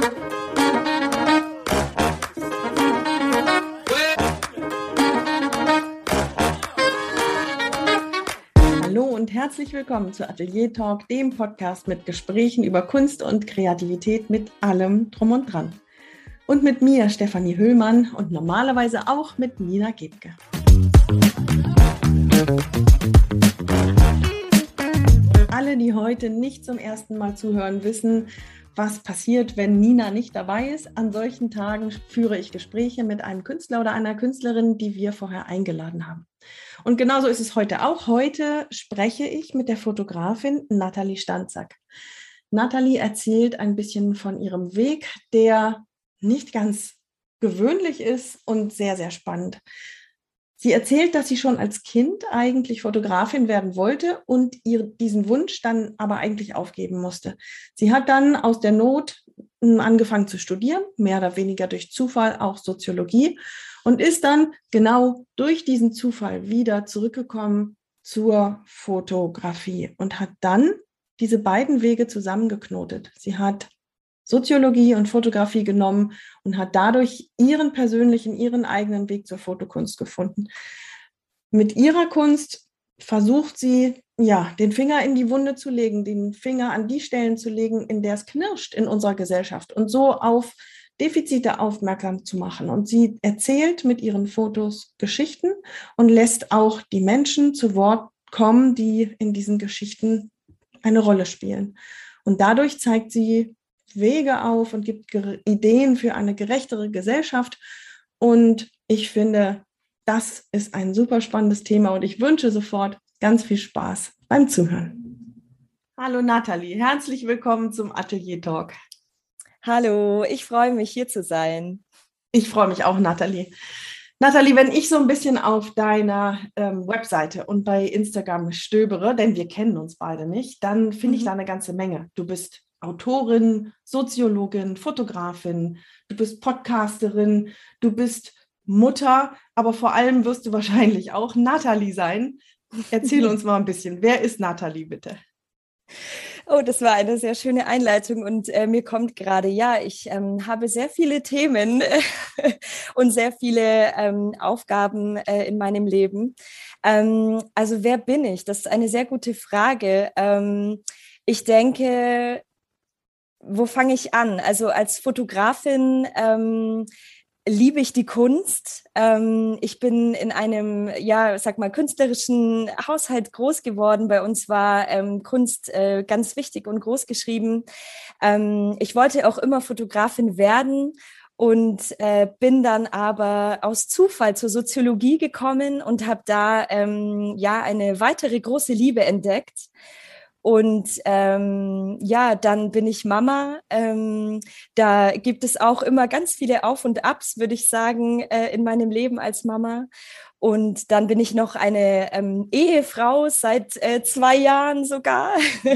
Hallo und herzlich willkommen zu Atelier Talk, dem Podcast mit Gesprächen über Kunst und Kreativität mit allem drum und dran. Und mit mir, Stefanie Höhlmann, und normalerweise auch mit Nina Gebke. Alle, die heute nicht zum ersten Mal zuhören, wissen, was passiert, wenn Nina nicht dabei ist. An solchen Tagen führe ich Gespräche mit einem Künstler oder einer Künstlerin, die wir vorher eingeladen haben. Und genauso ist es heute auch. Heute spreche ich mit der Fotografin Nathalie Stanczak. Nathalie erzählt ein bisschen von ihrem Weg, der nicht ganz gewöhnlich ist und sehr, sehr spannend. Sie erzählt, dass sie schon als Kind eigentlich Fotografin werden wollte und diesen Wunsch dann aber eigentlich aufgeben musste. Sie hat dann aus der Not angefangen zu studieren, mehr oder weniger durch Zufall auch Soziologie, und ist dann genau durch diesen Zufall wieder zurückgekommen zur Fotografie und hat dann diese beiden Wege zusammengeknotet. Sie hat Soziologie und Fotografie genommen und hat dadurch ihren eigenen Weg zur Fotokunst gefunden. Mit ihrer Kunst versucht sie, den Finger in die Wunde zu legen, den Finger an die Stellen zu legen, in der es knirscht in unserer Gesellschaft und so auf Defizite aufmerksam zu machen. Und sie erzählt mit ihren Fotos Geschichten und lässt auch die Menschen zu Wort kommen, die in diesen Geschichten eine Rolle spielen. Und dadurch zeigt sie Wege auf und gibt Ideen für eine gerechtere Gesellschaft. Und ich finde, das ist ein super spannendes Thema und ich wünsche sofort ganz viel Spaß beim Zuhören. Hallo Nathalie, herzlich willkommen zum Atelier Talk. Hallo, ich freue mich, hier zu sein. Ich freue mich auch, Nathalie. Nathalie, wenn ich so ein bisschen auf deiner Webseite und bei Instagram stöbere, denn wir kennen uns beide nicht, dann finde ich da eine ganze Menge. Du bist Autorin, Soziologin, Fotografin, du bist Podcasterin, du bist Mutter, aber vor allem wirst du wahrscheinlich auch Nathalie sein. Erzähl uns mal ein bisschen, wer ist Nathalie bitte? Oh, das war eine sehr schöne Einleitung und mir kommt gerade, ich habe sehr viele Themen und sehr viele Aufgaben in meinem Leben. Also wer bin ich? Das ist eine sehr gute Frage. Ich denke, wo fange ich an? Also als Fotografin liebe ich die Kunst. Ich bin in einem, künstlerischen Haushalt groß geworden. Bei uns war Kunst ganz wichtig und groß geschrieben. Ich wollte auch immer Fotografin werden und bin dann aber aus Zufall zur Soziologie gekommen und habe da eine weitere große Liebe entdeckt. Und dann bin ich Mama. Da gibt es auch immer ganz viele Auf und Abs, würde ich sagen, in meinem Leben als Mama. Und dann bin ich noch eine Ehefrau seit 2 Jahren sogar.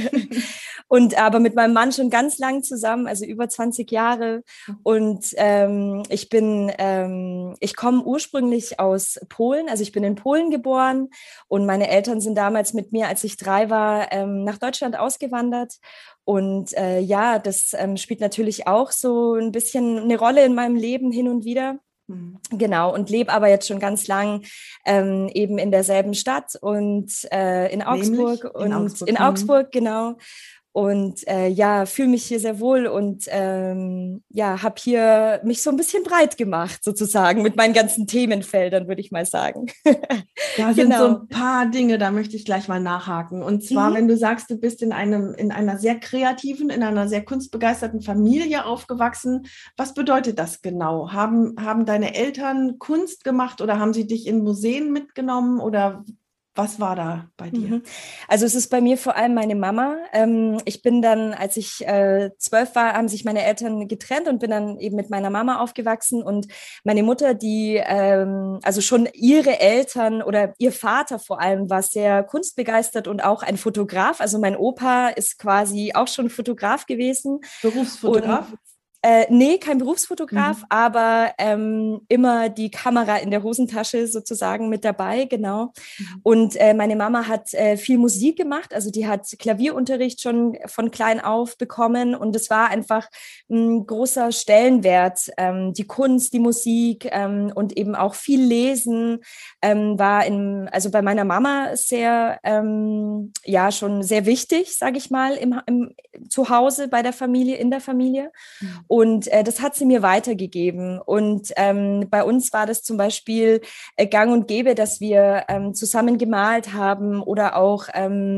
Aber mit meinem Mann schon ganz lang zusammen, also über 20 Jahre. Und ich komme ursprünglich aus Polen, also ich bin in Polen geboren und meine Eltern sind damals mit mir, als ich 3 war, nach Deutschland ausgewandert. Und das spielt natürlich auch so ein bisschen eine Rolle in meinem Leben hin und wieder. Genau, und lebe aber jetzt schon ganz lang eben in derselben Stadt und in Augsburg. In Augsburg, genau. Und fühle mich hier sehr wohl und habe hier mich so ein bisschen breit gemacht, sozusagen, mit meinen ganzen Themenfeldern, würde ich mal sagen. Da sind so ein paar Dinge, da möchte ich gleich mal nachhaken. Und zwar, wenn du sagst, du bist in einer sehr kreativen, in einer sehr kunstbegeisterten Familie aufgewachsen, was bedeutet das genau? Haben deine Eltern Kunst gemacht oder haben sie dich in Museen mitgenommen oder was war da bei dir? Also es ist bei mir vor allem meine Mama. Ich bin dann, als ich 12 war, haben sich meine Eltern getrennt und bin dann eben mit meiner Mama aufgewachsen. Und meine Mutter, die, also schon ihre Eltern oder ihr Vater vor allem war sehr kunstbegeistert und auch ein Fotograf. Also mein Opa ist quasi auch schon Fotograf gewesen. Berufsfotograf? Nee, kein Berufsfotograf, aber immer die Kamera in der Hosentasche sozusagen mit dabei, genau. Und meine Mama hat viel Musik gemacht, also die hat Klavierunterricht schon von klein auf bekommen und es war einfach ein großer Stellenwert. Die Kunst, die Musik und eben auch viel Lesen war also bei meiner Mama sehr, ja, schon sehr wichtig, sage ich mal, im Zuhause, bei der Familie, in der Familie. Und das hat sie mir weitergegeben. Und bei uns war das zum Beispiel gang und gäbe, dass wir zusammen gemalt haben oder auch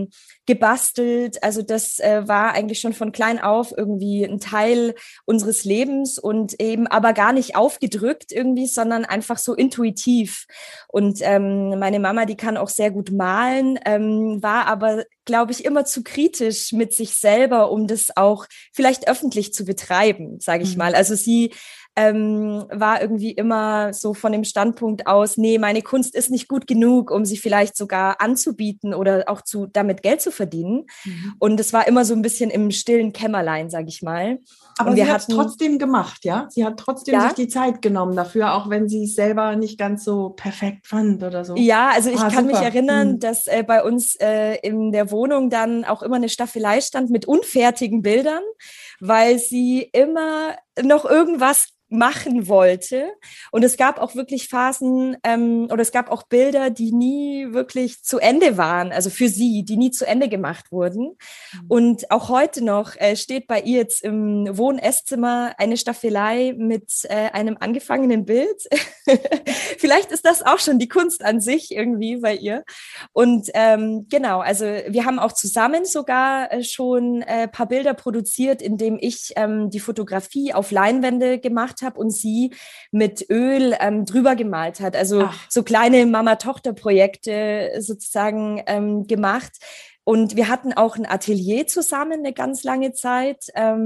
gebastelt. Also das war eigentlich schon von klein auf irgendwie ein Teil unseres Lebens und eben aber gar nicht aufgedrückt irgendwie, sondern einfach so intuitiv. Und meine Mama, die kann auch sehr gut malen, war aber, glaube ich, immer zu kritisch mit sich selber, um das auch vielleicht öffentlich zu betreiben, sage ich mal. Also sie war irgendwie immer so von dem Standpunkt aus, nee, meine Kunst ist nicht gut genug, um sie vielleicht sogar anzubieten oder auch damit Geld zu verdienen. Und es war immer so ein bisschen im stillen Kämmerlein, sage ich mal. Aber und sie hat es trotzdem gemacht, ja? Sie hat trotzdem sich die Zeit genommen dafür, auch wenn sie es selber nicht ganz so perfekt fand oder so. Ja, also ich kann mich erinnern, Mhm. dass bei uns in der Wohnung dann auch immer eine Staffelei stand mit unfertigen Bildern, weil sie immer noch irgendwas machen wollte. Und es gab auch wirklich Phasen oder es gab auch Bilder, die nie wirklich zu Ende waren, also für sie, die nie zu Ende gemacht wurden. Und auch heute noch steht bei ihr jetzt im Wohn-Esszimmer eine Staffelei mit einem angefangenen Bild. Vielleicht ist das auch schon die Kunst an sich irgendwie bei ihr. Und genau, also wir haben auch zusammen sogar schon ein paar Bilder produziert, indem ich die Fotografie auf Leinwände gemacht habe und sie mit Öl drüber gemalt hat. Also so kleine Mama-Tochter-Projekte sozusagen gemacht. Und wir hatten auch ein Atelier zusammen eine ganz lange Zeit.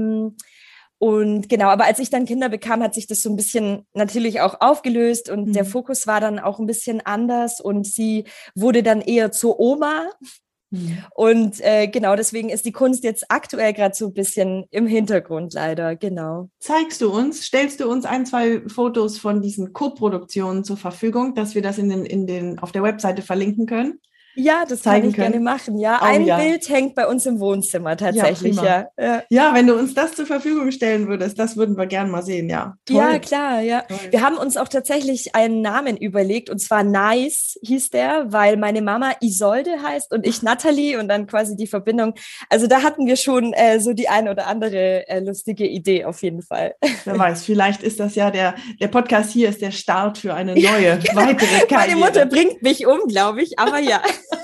Und genau, aber als ich dann Kinder bekam, hat sich das so ein bisschen natürlich auch aufgelöst und der Fokus war dann auch ein bisschen anders und sie wurde dann eher zur Oma. Und genau, deswegen ist die Kunst jetzt aktuell gerade so ein bisschen im Hintergrund leider, genau. Stellst du uns ein, zwei Fotos von diesen Co-Produktionen zur Verfügung, dass wir das auf der Webseite verlinken können? Ja, das kann ich gerne machen. Ja, ein Bild hängt bei uns im Wohnzimmer tatsächlich. Ja, wenn du uns das zur Verfügung stellen würdest, das würden wir gerne mal sehen. Ja, toll. Ja, klar. Ja, toll. Wir haben uns auch tatsächlich einen Namen überlegt und zwar Nice hieß der, weil meine Mama Isolde heißt und ich Nathalie und dann quasi die Verbindung. Also da hatten wir schon so die ein oder andere lustige Idee auf jeden Fall. Wer weiß, vielleicht ist das ja der Podcast hier ist der Start für eine neue, weitere Karriere. Meine Mutter bringt mich um, glaube ich, aber ja.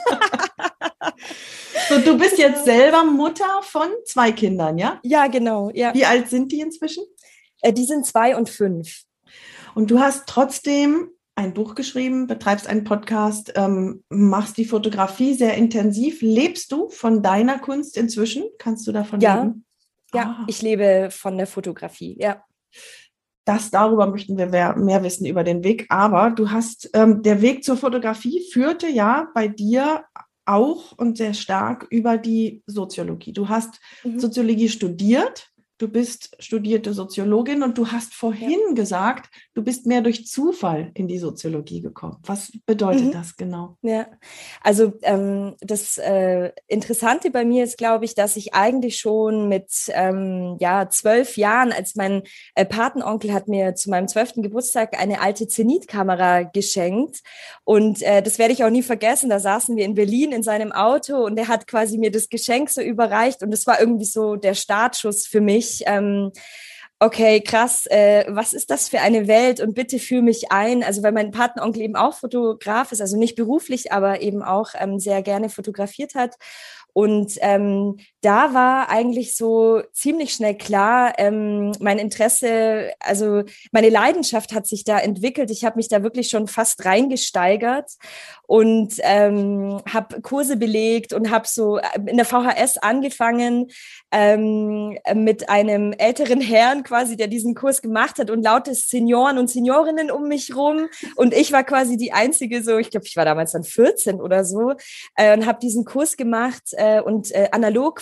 So, du bist jetzt selber Mutter von 2 Kindern, ja? Ja, genau. Ja. Wie alt sind die inzwischen? Die sind 2 und 5. Und du hast trotzdem ein Buch geschrieben, betreibst einen Podcast, machst die Fotografie sehr intensiv. Lebst du von deiner Kunst inzwischen? Kannst du davon leben? Ja, ich lebe von der Fotografie, ja. Darüber möchten wir mehr wissen über den Weg. Aber du hast, der Weg zur Fotografie führte ja bei dir auch und sehr stark über die Soziologie. Du hast Soziologie studiert, du bist studierte Soziologin und du hast vorhin gesagt, du bist mehr durch Zufall in die Soziologie gekommen. Was bedeutet das genau? Ja, also das Interessante bei mir ist, glaube ich, dass ich eigentlich schon mit 12 Jahren, als mein Patenonkel hat mir zu meinem 12. Geburtstag eine alte Zenit-Kamera geschenkt und das werde ich auch nie vergessen. Da saßen wir in Berlin in seinem Auto und er hat quasi mir das Geschenk so überreicht und das war irgendwie so der Startschuss für mich. Okay, krass, was ist das für eine Welt und bitte führ mich ein. Also weil mein Patenonkel eben auch Fotograf ist, also nicht beruflich, aber eben auch sehr gerne fotografiert hat. Und da war eigentlich so ziemlich schnell klar, mein Interesse, also meine Leidenschaft hat sich da entwickelt. Ich habe mich da wirklich schon fast reingesteigert und habe Kurse belegt und habe so in der VHS angefangen mit einem älteren Herrn quasi, der diesen Kurs gemacht hat und laute Senioren und Seniorinnen um mich rum. Und ich war quasi die Einzige, so, ich glaube, ich war damals dann 14 oder so und habe diesen Kurs gemacht und analog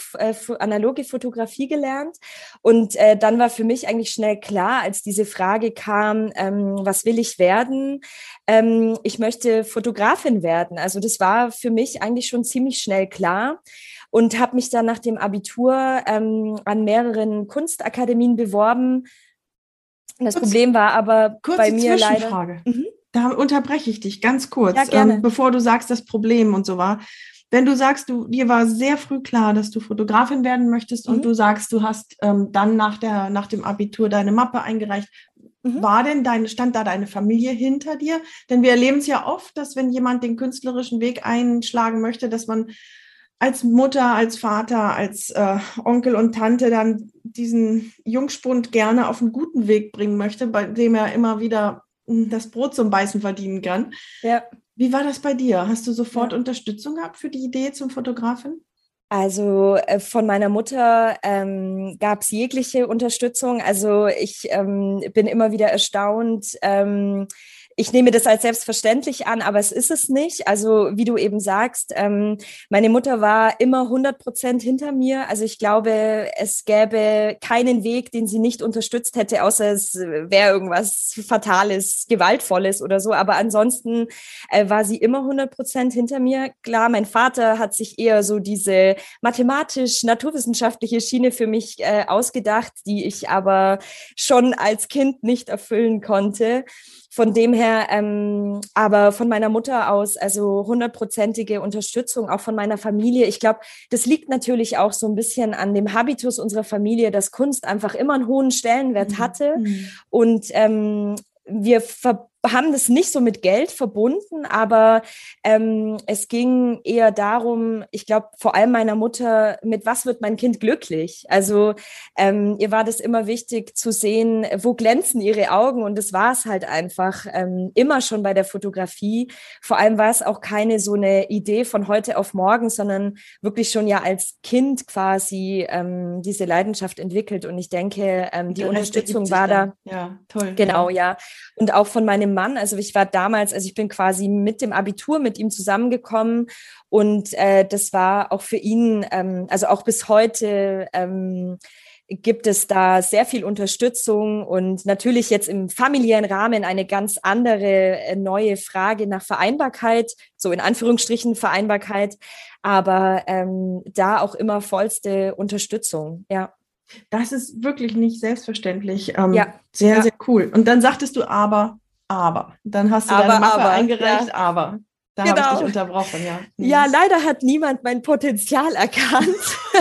analoge Fotografie gelernt. Und dann war für mich eigentlich schnell klar, als diese Frage kam, was will ich werden? Ich möchte Fotografin werden. Also das war für mich eigentlich schon ziemlich schnell klar. Und habe mich dann nach dem Abitur an mehreren Kunstakademien beworben. Das Problem war aber bei mir Zwischenfrage. Leider. Da unterbreche ich dich ganz kurz, Ja, gerne. bevor du sagst, das Problem und so war. Wenn du sagst, dir war sehr früh klar, dass du Fotografin werden möchtest und du sagst, du hast dann nach dem Abitur deine Mappe eingereicht, stand da deine Familie hinter dir? Denn wir erleben es ja oft, dass wenn jemand den künstlerischen Weg einschlagen möchte, dass man als Mutter, als Vater, als Onkel und Tante dann diesen Jungspund gerne auf einen guten Weg bringen möchte, bei dem er immer wieder das Brot zum Beißen verdienen kann. Ja. Wie war das bei dir? Hast du sofort Unterstützung gehabt für die Idee zum Fotografen? Also von meiner Mutter gab es jegliche Unterstützung. Also ich bin immer wieder erstaunt. Ich nehme das als selbstverständlich an, aber es ist es nicht. Also wie du eben sagst, meine Mutter war immer 100% hinter mir. Also ich glaube, es gäbe keinen Weg, den sie nicht unterstützt hätte, außer es wäre irgendwas Fatales, Gewaltvolles oder so. Aber ansonsten war sie immer 100% hinter mir. Klar, mein Vater hat sich eher so diese mathematisch-naturwissenschaftliche Schiene für mich ausgedacht, die ich aber schon als Kind nicht erfüllen konnte. Von dem her, aber von meiner Mutter aus, also 100%ige Unterstützung, auch von meiner Familie. Ich glaube, das liegt natürlich auch so ein bisschen an dem Habitus unserer Familie, dass Kunst einfach immer einen hohen Stellenwert hatte. Und wir haben das nicht so mit Geld verbunden, aber es ging eher darum, ich glaube, vor allem meiner Mutter, mit was wird mein Kind glücklich? Also ihr war das immer wichtig zu sehen, wo glänzen ihre Augen, und das war es halt einfach immer schon bei der Fotografie. Vor allem war es auch keine so eine Idee von heute auf morgen, sondern wirklich schon ja als Kind quasi diese Leidenschaft entwickelt, und ich denke, die Unterstützung war da. Ja, toll. Genau, ja. Und auch von meinem Mann, also ich bin quasi mit dem Abitur mit ihm zusammengekommen, und das war auch für ihn, also auch bis heute gibt es da sehr viel Unterstützung, und natürlich jetzt im familiären Rahmen eine ganz andere neue Frage nach Vereinbarkeit, so in Anführungsstrichen Vereinbarkeit, aber da auch immer vollste Unterstützung, ja. Das ist wirklich nicht selbstverständlich. Sehr Sehr cool. Und dann sagtest du aber. Dann hast du deine Mappe eingereicht, aber. Da habe ich dich unterbrochen, ja. Ja, leider hat niemand mein Potenzial erkannt.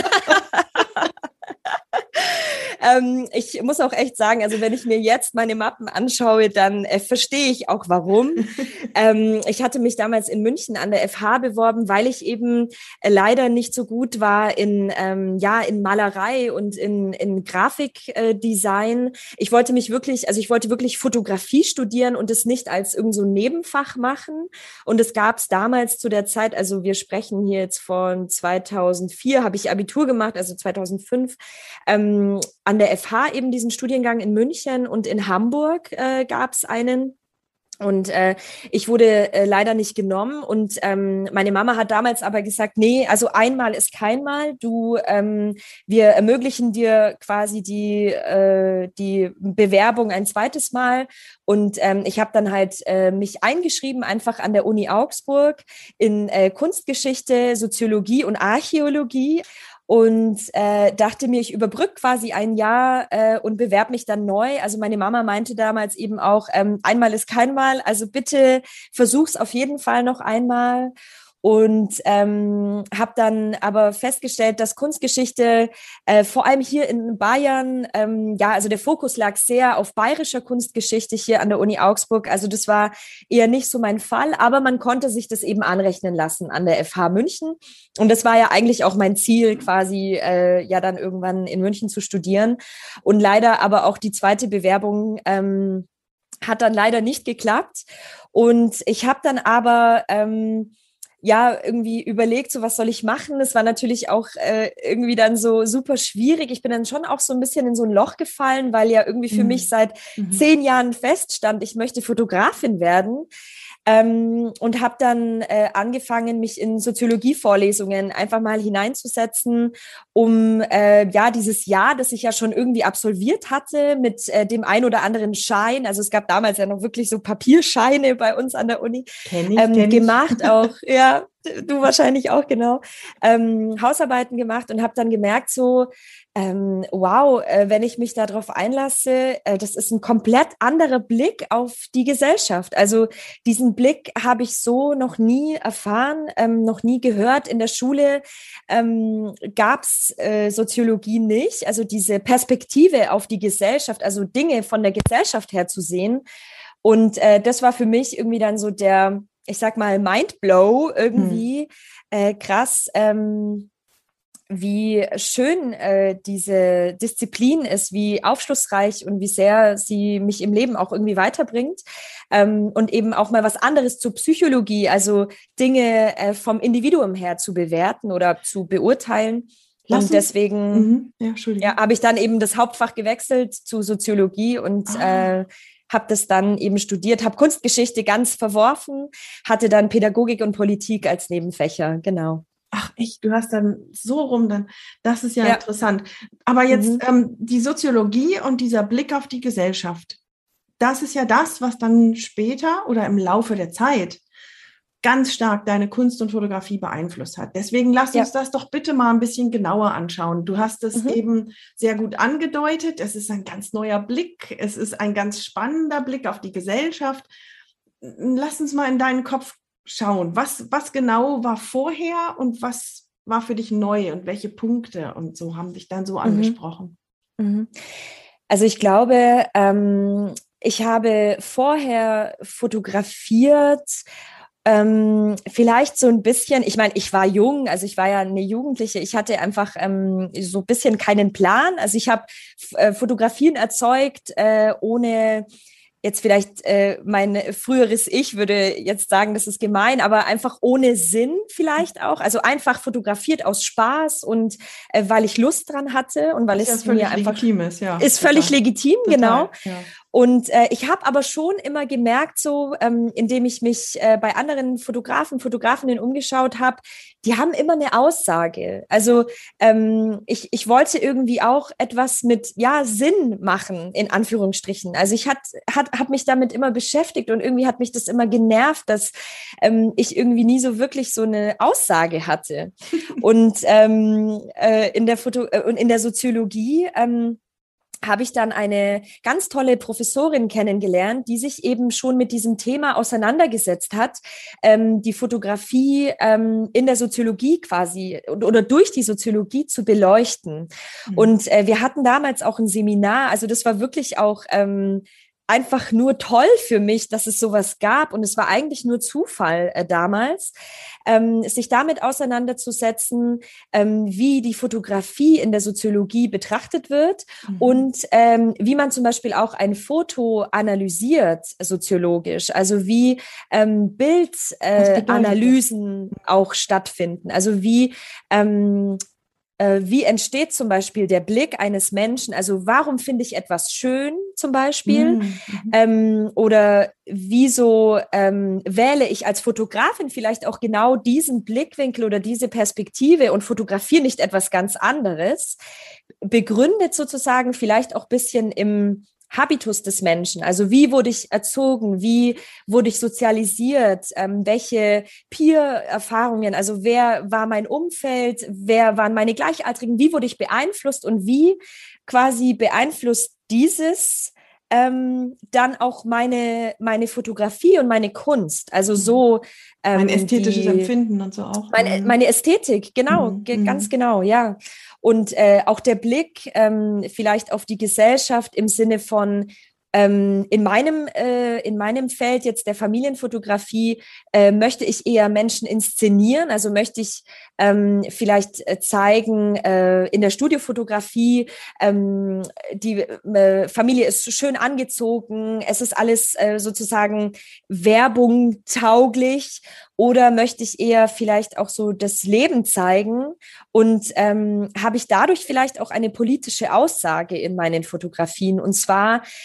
Ich muss auch echt sagen, also wenn ich mir jetzt meine Mappen anschaue, dann verstehe ich auch, warum. Ich hatte mich damals in München an der FH beworben, weil ich eben leider nicht so gut war in Malerei und in Grafikdesign. Ich wollte wirklich Fotografie studieren und es nicht als irgend so ein Nebenfach machen. Und es gab es damals zu der Zeit, also wir sprechen hier jetzt von 2004, habe ich Abitur gemacht, also 2005, an der FH eben diesen Studiengang in München, und in Hamburg gab es einen. Und ich wurde leider nicht genommen, und meine Mama hat damals aber gesagt, nee, also einmal ist kein Mal. Wir ermöglichen dir quasi die Bewerbung ein zweites Mal. Und ich habe dann halt mich eingeschrieben, einfach an der Uni Augsburg in Kunstgeschichte, Soziologie und Archäologie. Und dachte mir, ich überbrücke quasi ein Jahr und bewerbe mich dann neu. Also meine Mama meinte damals eben auch, einmal ist kein Mal, also bitte versuch's auf jeden Fall noch einmal. Und habe dann aber festgestellt, dass Kunstgeschichte vor allem hier in Bayern, also der Fokus lag sehr auf bayerischer Kunstgeschichte hier an der Uni Augsburg. Also das war eher nicht so mein Fall, aber man konnte sich das eben anrechnen lassen an der FH München. Und das war ja eigentlich auch mein Ziel, quasi dann irgendwann in München zu studieren. Und leider aber auch die zweite Bewerbung hat dann leider nicht geklappt. Und ich habe dann aber irgendwie überlegt, so was soll ich machen. Das war natürlich auch irgendwie dann so super schwierig. Ich bin dann schon auch so ein bisschen in so ein Loch gefallen, weil ja irgendwie für mich seit 10 Jahren feststand, ich möchte Fotografin werden. Und habe dann angefangen, mich in Soziologie-Vorlesungen einfach mal hineinzusetzen, um dieses Jahr, das ich ja schon irgendwie absolviert hatte, mit dem ein oder anderen Schein, also es gab damals ja noch wirklich so Papierscheine bei uns an der Uni, Kenn ich. gemacht auch, ja, du wahrscheinlich auch, genau, Hausarbeiten gemacht und habe dann gemerkt so, wow, wenn ich mich darauf einlasse, das ist ein komplett anderer Blick auf die Gesellschaft. Also diesen Blick habe ich so noch nie erfahren, noch nie gehört. In der Schule gab es Soziologie nicht, also diese Perspektive auf die Gesellschaft, also Dinge von der Gesellschaft her zu sehen. Und das war für mich irgendwie dann so der, ich sag mal, Mindblow irgendwie, krass, wie schön diese Disziplin ist, wie aufschlussreich und wie sehr sie mich im Leben auch irgendwie weiterbringt. Und eben auch mal was anderes zur Psychologie, also Dinge vom Individuum her zu bewerten oder zu beurteilen. Und deswegen habe ich dann eben das Hauptfach gewechselt zu Soziologie und habe das dann eben studiert, habe Kunstgeschichte ganz verworfen, hatte dann Pädagogik und Politik als Nebenfächer, genau. Ach echt, du hast dann so rum, dann, das ist ja interessant. Aber jetzt die Soziologie und dieser Blick auf die Gesellschaft, das ist ja das, was dann später oder im Laufe der Zeit ganz stark deine Kunst und Fotografie beeinflusst hat. Deswegen lass uns das doch bitte mal ein bisschen genauer anschauen. Du hast es eben sehr gut angedeutet. Es ist ein ganz neuer Blick. Es ist ein ganz spannender Blick auf die Gesellschaft. Lass uns mal in deinen Kopf schauen. Was genau war vorher und was war für dich neu und welche Punkte und so haben dich dann so angesprochen? Also ich glaube, ich habe vorher fotografiert, vielleicht so ein bisschen, ich meine, ich war jung, also ich war ja eine Jugendliche, ich hatte einfach so ein bisschen keinen Plan. Also ich habe Fotografien erzeugt, ohne jetzt vielleicht mein früheres Ich würde jetzt sagen, das ist gemein, aber einfach ohne Sinn vielleicht auch. Also einfach fotografiert aus Spaß und weil ich Lust dran hatte und weil es mir einfach legitim ist, ja. Ist völlig legitim, total, genau. Ja. Und ich habe aber schon immer gemerkt, so indem ich mich bei anderen Fotografinnen umgeschaut habe, die haben immer eine Aussage. Also ich wollte irgendwie auch etwas mit Sinn machen, in Anführungsstrichen. Also ich habe mich damit immer beschäftigt und irgendwie hat mich das immer genervt, dass ich irgendwie nie so wirklich so eine Aussage hatte. Und in der Soziologie habe ich dann eine ganz tolle Professorin kennengelernt, die sich eben schon mit diesem Thema auseinandergesetzt hat, die Fotografie in der Soziologie quasi oder durch die Soziologie zu beleuchten. Und wir hatten damals auch ein Seminar, also das war wirklich auch einfach nur toll für mich, dass es sowas gab und es war eigentlich nur Zufall damals, sich damit auseinanderzusetzen, wie die Fotografie in der Soziologie betrachtet wird und wie man zum Beispiel auch ein Foto analysiert soziologisch, also wie Bildanalysen auch stattfinden, also wie entsteht zum Beispiel der Blick eines Menschen? Also warum finde ich etwas schön zum Beispiel? Oder wieso wähle ich als Fotografin vielleicht auch genau diesen Blickwinkel oder diese Perspektive und fotografiere nicht etwas ganz anderes? Begründet sozusagen vielleicht auch ein bisschen im Habitus des Menschen, also wie wurde ich erzogen, wie wurde ich sozialisiert, welche Peer-Erfahrungen, also wer war mein Umfeld, wer waren meine Gleichaltrigen, wie wurde ich beeinflusst und wie quasi beeinflusst dieses dann auch meine Fotografie und meine Kunst, also so mein ästhetisches Empfinden und so auch. Meine Ästhetik, genau, ganz genau, ja. Und auch der Blick vielleicht auf die Gesellschaft im Sinne von in meinem Feld jetzt der Familienfotografie möchte ich eher Menschen inszenieren, also möchte ich vielleicht zeigen in der Studiofotografie, die Familie ist schön angezogen, es ist alles sozusagen Werbung tauglich, oder möchte ich eher vielleicht auch so das Leben zeigen und habe ich dadurch vielleicht auch eine politische Aussage in meinen Fotografien, und zwar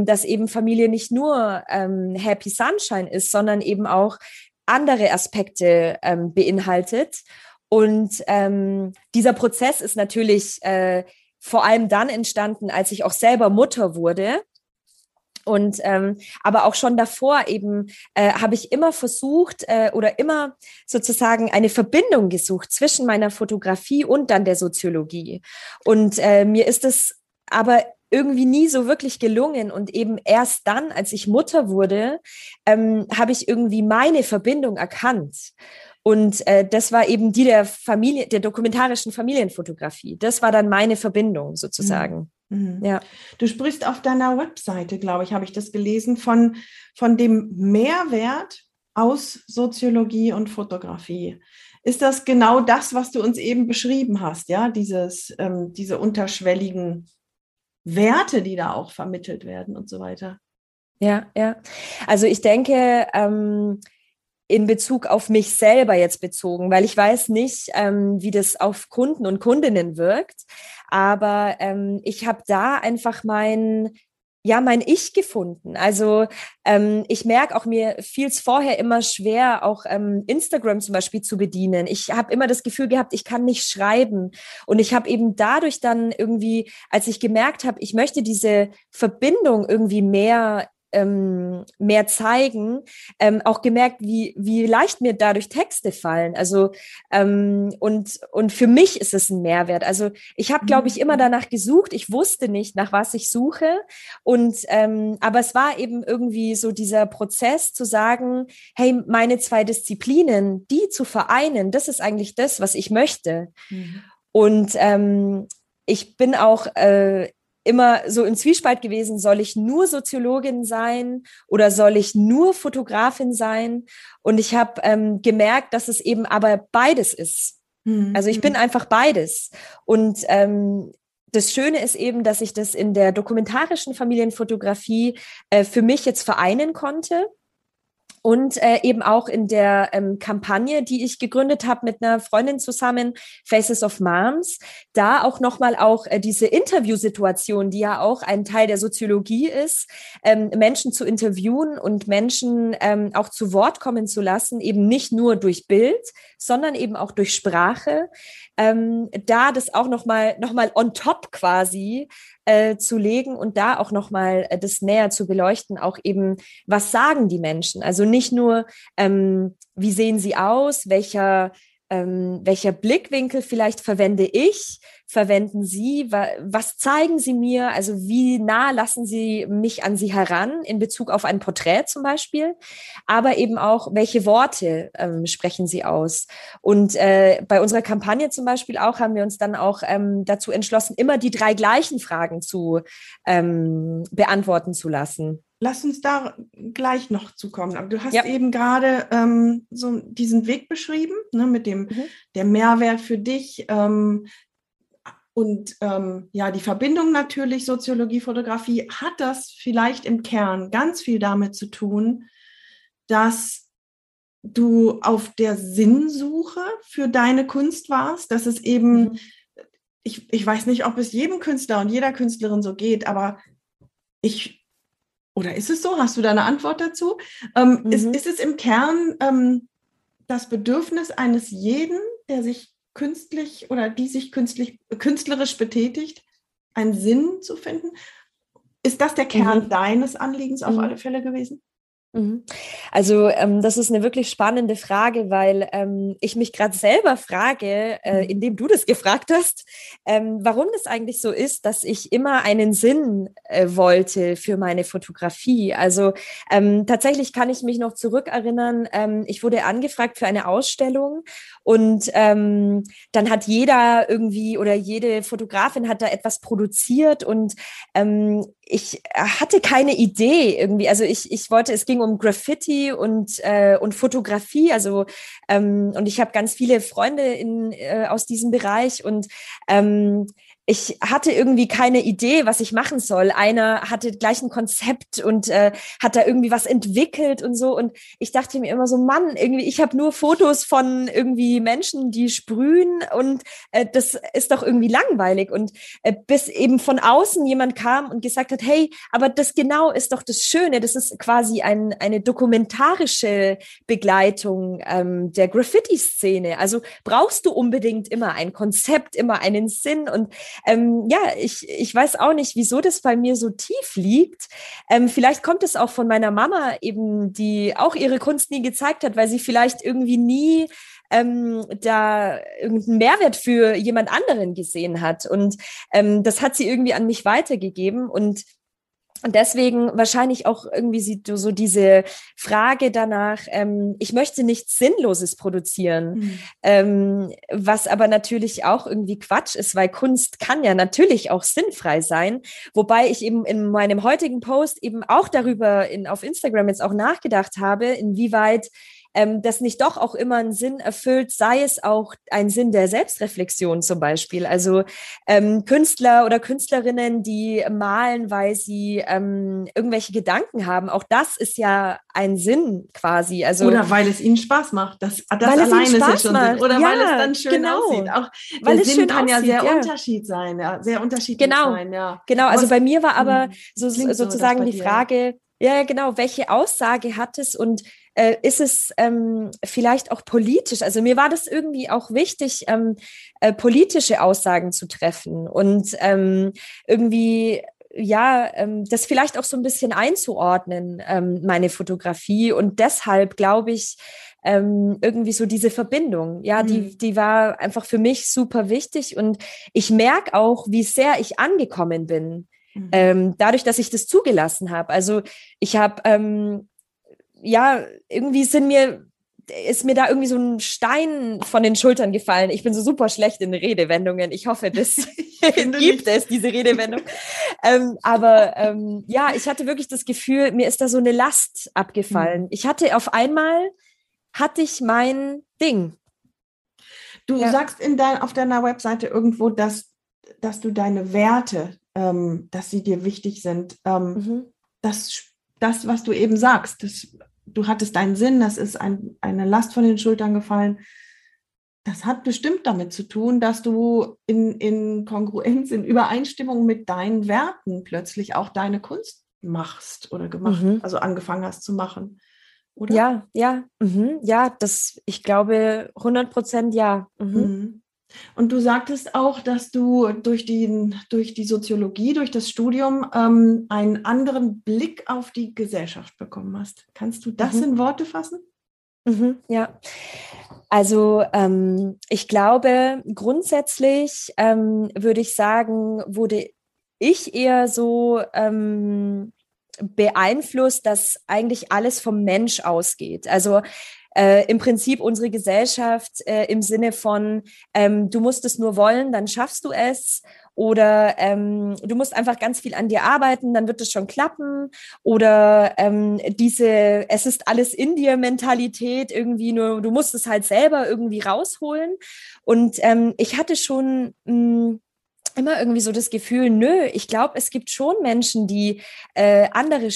dass eben Familie nicht nur Happy Sunshine ist, sondern eben auch andere Aspekte beinhaltet. Und dieser Prozess ist natürlich vor allem dann entstanden, als ich auch selber Mutter wurde. Und aber auch schon davor eben habe ich immer versucht oder immer sozusagen eine Verbindung gesucht zwischen meiner Fotografie und dann der Soziologie. Und mir ist es aber irgendwie nie so wirklich gelungen. Und eben erst dann, als ich Mutter wurde, habe ich irgendwie meine Verbindung erkannt. Und das war eben die der dokumentarischen Familienfotografie. Das war dann meine Verbindung sozusagen. Mhm. Ja. Du sprichst auf deiner Webseite, glaube ich, habe ich das gelesen, von dem Mehrwert aus Soziologie und Fotografie. Ist das genau das, was du uns eben beschrieben hast, ja? Diese unterschwelligen Werte, die da auch vermittelt werden und so weiter? Ja, ja. Also ich denke, in Bezug auf mich selber jetzt bezogen, weil ich weiß nicht, wie das auf Kunden und Kundinnen wirkt, aber ich habe da einfach mein Ich gefunden. Also ich merke auch, mir fiel es vorher immer schwer, auch Instagram zum Beispiel zu bedienen. Ich habe immer das Gefühl gehabt, ich kann nicht schreiben. Und ich habe eben dadurch dann irgendwie, als ich gemerkt habe, ich möchte diese Verbindung irgendwie mehr zeigen, auch gemerkt, wie leicht mir dadurch Texte fallen. Also und für mich ist es ein Mehrwert. Also ich habe, glaube ich, immer danach gesucht. Ich wusste nicht, nach was ich suche. Und aber es war eben irgendwie so dieser Prozess zu sagen, hey, meine zwei Disziplinen, die zu vereinen, das ist eigentlich das, was ich möchte. Und ich bin auch immer so im Zwiespalt gewesen, soll ich nur Soziologin sein oder soll ich nur Fotografin sein? Und ich habe gemerkt, dass es eben aber beides ist. Also ich bin einfach beides. Und das Schöne ist eben, dass ich das in der dokumentarischen Familienfotografie für mich jetzt vereinen konnte. Und eben auch in der Kampagne, die ich gegründet habe mit einer Freundin zusammen, Faces of Moms, da auch nochmal auch diese Interviewsituation, die ja auch ein Teil der Soziologie ist, Menschen zu interviewen und Menschen auch zu Wort kommen zu lassen, eben nicht nur durch Bild, sondern eben auch durch Sprache, da das auch nochmal on top quasi zu legen und da auch nochmal das näher zu beleuchten, auch eben, was sagen die Menschen? Also nicht nur, wie sehen sie aus, welcher Blickwinkel vielleicht verwenden Sie, was zeigen Sie mir, also wie nah lassen Sie mich an Sie heran in Bezug auf ein Porträt zum Beispiel, aber eben auch, welche Worte sprechen Sie aus. Und bei unserer Kampagne zum Beispiel auch haben wir uns dann auch dazu entschlossen, immer die 3 gleichen Fragen zu beantworten zu lassen. Lass uns da gleich noch zukommen. Aber du hast eben gerade so diesen Weg beschrieben, ne, mit dem der Mehrwert für dich und die Verbindung natürlich Soziologie, Fotografie. Hat das vielleicht im Kern ganz viel damit zu tun, dass du auf der Sinnsuche für deine Kunst warst, dass es eben, ich weiß nicht, ob es jedem Künstler und jeder Künstlerin so geht, aber oder ist es so? Hast du da eine Antwort dazu? Ist es im Kern das Bedürfnis eines jeden, der sich künstlich oder die sich künstlerisch betätigt, einen Sinn zu finden? Ist das der Kern deines Anliegens auf alle Fälle gewesen? Also das ist eine wirklich spannende Frage, weil ich mich gerade selber frage, indem du das gefragt hast, warum das eigentlich so ist, dass ich immer einen Sinn wollte für meine Fotografie. Also tatsächlich kann ich mich noch zurückerinnern, ich wurde angefragt für eine Ausstellung und dann hat jeder irgendwie oder jede Fotografin hat da etwas produziert und ich hatte keine Idee irgendwie. Also ich wollte, es ging um Graffiti und Fotografie. Also und ich habe ganz viele Freunde aus diesem Bereich und ich hatte irgendwie keine Idee, was ich machen soll. Einer hatte gleich ein Konzept und hat da irgendwie was entwickelt und so. Und ich dachte mir immer so, Mann, irgendwie, ich habe nur Fotos von irgendwie Menschen, die sprühen und das ist doch irgendwie langweilig. Und bis eben von außen jemand kam und gesagt hat, hey, aber das genau ist doch das Schöne. Das ist quasi eine dokumentarische Begleitung der Graffiti-Szene. Also brauchst du unbedingt immer ein Konzept, immer einen Sinn. Und ja, ich weiß auch nicht, wieso das bei mir so tief liegt. Vielleicht kommt es auch von meiner Mama eben, die auch ihre Kunst nie gezeigt hat, weil sie vielleicht irgendwie nie da irgendeinen Mehrwert für jemand anderen gesehen hat. Und das hat sie irgendwie an mich weitergegeben. Und deswegen wahrscheinlich auch irgendwie so diese Frage danach, ich möchte nichts Sinnloses produzieren, was aber natürlich auch irgendwie Quatsch ist, weil Kunst kann ja natürlich auch sinnfrei sein, wobei ich eben in meinem heutigen Post eben auch darüber auf Instagram jetzt auch nachgedacht habe, inwieweit das nicht doch auch immer einen Sinn erfüllt, sei es auch ein Sinn der Selbstreflexion zum Beispiel. Also Künstler oder Künstlerinnen, die malen, weil sie irgendwelche Gedanken haben. Auch das ist ja ein Sinn quasi. Also, oder weil es ihnen Spaß macht. Das weil alleine es ihnen Spaß ist schon macht. Sinn. Oder Ja, weil es dann schön genau. aussieht. Auch weil der es Sinn schön kann aussieht, ja sehr ja. sehr unterschiedlich sein. Ja. Genau. Also bei mir war aber klingt so, sozusagen bei die dir, Frage, ja, genau, welche Aussage hat es und ist es vielleicht auch politisch? Also mir war das irgendwie auch wichtig, politische Aussagen zu treffen und irgendwie ja, das vielleicht auch so ein bisschen einzuordnen, meine Fotografie. Und deshalb glaube ich, irgendwie so diese Verbindung, ja, die war einfach für mich super wichtig. Und ich merke auch, wie sehr ich angekommen bin, dadurch, dass ich das zugelassen habe. Also ich habe ja, irgendwie ist mir da irgendwie so ein Stein von den Schultern gefallen. Ich bin so super schlecht in Redewendungen. Ich hoffe, das gibt es, diese Redewendung. Aber ja, ich hatte wirklich das Gefühl, mir ist da so eine Last abgefallen. Ich hatte auf einmal, mein Ding. Du sagst auf deiner Webseite irgendwo, dass du deine Werte, dass sie dir wichtig sind. Das, was du eben sagst, du hattest deinen Sinn, das ist eine Last von den Schultern gefallen. Das hat bestimmt damit zu tun, dass du in Kongruenz, in Übereinstimmung mit deinen Werten plötzlich auch deine Kunst machst oder also angefangen hast zu machen, oder? Ja, ich glaube 100% ja. Und du sagtest auch, dass du durch die Soziologie, durch das Studium einen anderen Blick auf die Gesellschaft bekommen hast. Kannst du das in Worte fassen? Ja, also ich glaube, grundsätzlich würde ich sagen, wurde ich eher so beeinflusst, dass eigentlich alles vom Mensch ausgeht. Also im Prinzip unsere Gesellschaft im Sinne von, du musst es nur wollen, dann schaffst du es. Oder du musst einfach ganz viel an dir arbeiten, dann wird es schon klappen. Oder es ist alles in dir Mentalität irgendwie, nur du musst es halt selber irgendwie rausholen. Und ich hatte schon immer irgendwie so das Gefühl, nö, ich glaube, es gibt schon Menschen, die einen anderen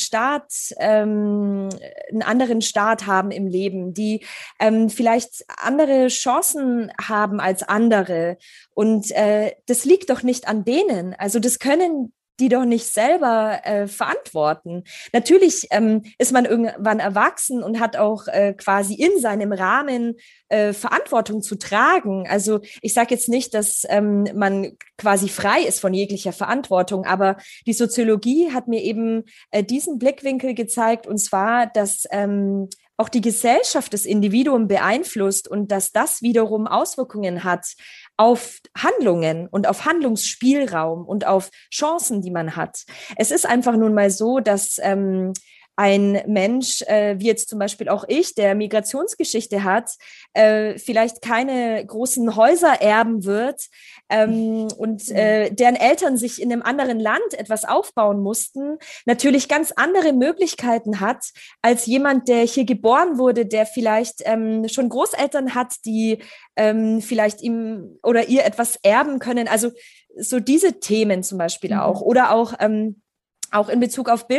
Start haben im Leben, die vielleicht andere Chancen haben als andere. Und das liegt doch nicht an denen. Also das können die doch nicht selber verantworten. Natürlich ist man irgendwann erwachsen und hat auch quasi in seinem Rahmen Verantwortung zu tragen. Also ich sage jetzt nicht, dass man quasi frei ist von jeglicher Verantwortung, aber die Soziologie hat mir eben diesen Blickwinkel gezeigt, und zwar, dass auch die Gesellschaft das Individuum beeinflusst und dass das wiederum Auswirkungen hat auf Handlungen und auf Handlungsspielraum und auf Chancen, die man hat. Es ist einfach nun mal so, dass ein Mensch, wie jetzt zum Beispiel auch ich, der Migrationsgeschichte hat, vielleicht keine großen Häuser erben wird und deren Eltern sich in einem anderen Land etwas aufbauen mussten, natürlich ganz andere Möglichkeiten hat als jemand, der hier geboren wurde, der vielleicht schon Großeltern hat, die vielleicht ihm oder ihr etwas erben können. Also so diese Themen zum Beispiel auch. Oder auch in Bezug auf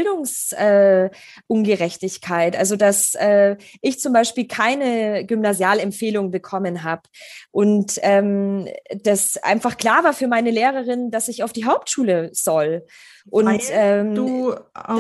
Bildungsungerechtigkeit, also dass ich zum Beispiel keine Gymnasialempfehlung bekommen habe und das einfach klar war für meine Lehrerin, dass ich auf die Hauptschule soll. Und du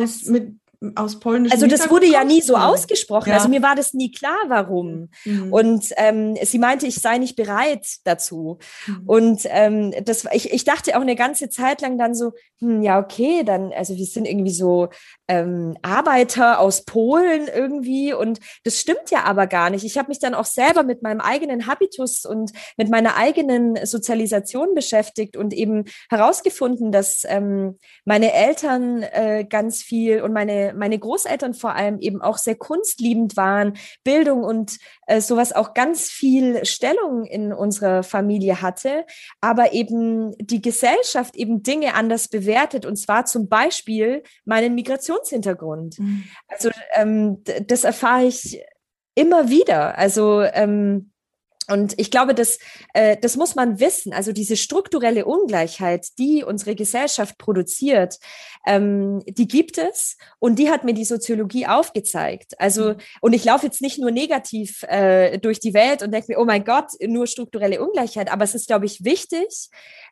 aus polnischem Also das wurde ja nie so kommst? ausgesprochen. Ja. Also mir war das nie klar, warum. Und sie meinte, ich sei nicht bereit dazu. Und ich dachte auch eine ganze Zeit lang dann so, ja, okay, dann, also wir sind irgendwie so Arbeiter aus Polen irgendwie. Und das stimmt ja aber gar nicht. Ich habe mich dann auch selber mit meinem eigenen Habitus und mit meiner eigenen Sozialisation beschäftigt und eben herausgefunden, dass meine Eltern ganz viel und meine Großeltern vor allem eben auch sehr kunstliebend waren, Bildung und sowas auch ganz viel Stellung in unserer Familie hatte, aber eben die Gesellschaft eben Dinge anders bewertet, und zwar zum Beispiel meinen Migrationshintergrund. Also das erfahre ich immer wieder. Also und ich glaube, das muss man wissen. Also diese strukturelle Ungleichheit, die unsere Gesellschaft produziert, die gibt es, und die hat mir die Soziologie aufgezeigt. Also, und ich laufe jetzt nicht nur negativ durch die Welt und denke mir, oh mein Gott, nur strukturelle Ungleichheit. Aber es ist, glaube ich, wichtig,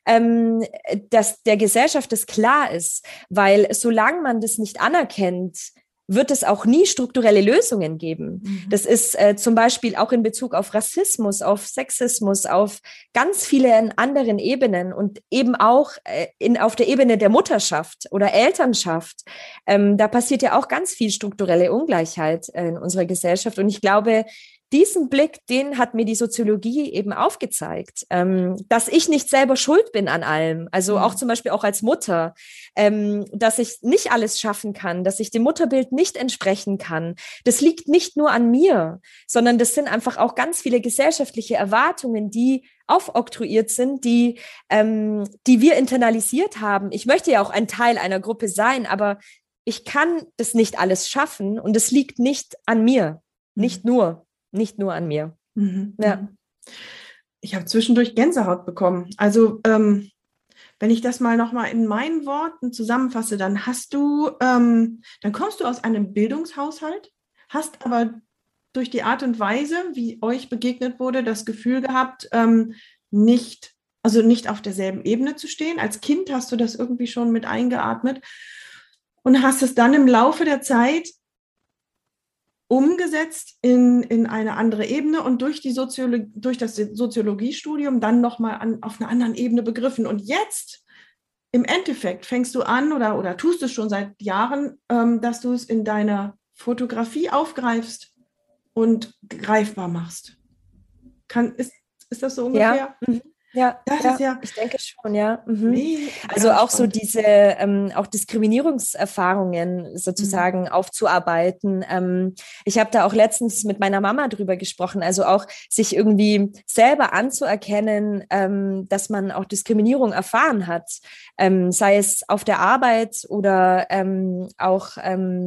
dass der Gesellschaft das klar ist, weil solange man das nicht anerkennt, wird es auch nie strukturelle Lösungen geben. Das ist zum Beispiel auch in Bezug auf Rassismus, auf Sexismus, auf ganz vielen anderen Ebenen und eben auch auf der Ebene der Mutterschaft oder Elternschaft. Da passiert ja auch ganz viel strukturelle Ungleichheit in unserer Gesellschaft. Und ich glaube, diesen Blick, den hat mir die Soziologie eben aufgezeigt, dass ich nicht selber schuld bin an allem. Also auch zum Beispiel auch als Mutter, dass ich nicht alles schaffen kann, dass ich dem Mutterbild nicht entsprechen kann. Das liegt nicht nur an mir, sondern das sind einfach auch ganz viele gesellschaftliche Erwartungen, die aufoktroyiert sind, die wir internalisiert haben. Ich möchte ja auch ein Teil einer Gruppe sein, aber ich kann das nicht alles schaffen, und es liegt nicht an mir, nicht nur an mir. Ja. Ich habe zwischendurch Gänsehaut bekommen. Also wenn ich das nochmal in meinen Worten zusammenfasse, dann dann kommst du aus einem Bildungshaushalt, hast aber durch die Art und Weise, wie euch begegnet wurde, das Gefühl gehabt, nicht auf derselben Ebene zu stehen. Als Kind hast du das irgendwie schon mit eingeatmet und hast es dann im Laufe der Zeit umgesetzt in eine andere Ebene und durch das Soziologiestudium dann nochmal auf einer anderen Ebene begriffen. Und jetzt, im Endeffekt, fängst du an oder tust es schon seit Jahren, dass du es in deiner Fotografie aufgreifst und greifbar machst. Ist das so ungefähr? Ja. Ja, ist ja, ich denke schon, ja. Also auch so diese auch Diskriminierungserfahrungen sozusagen aufzuarbeiten. Ich habe da auch letztens mit meiner Mama drüber gesprochen, also auch sich irgendwie selber anzuerkennen, dass man auch Diskriminierung erfahren hat, sei es auf der Arbeit oder auch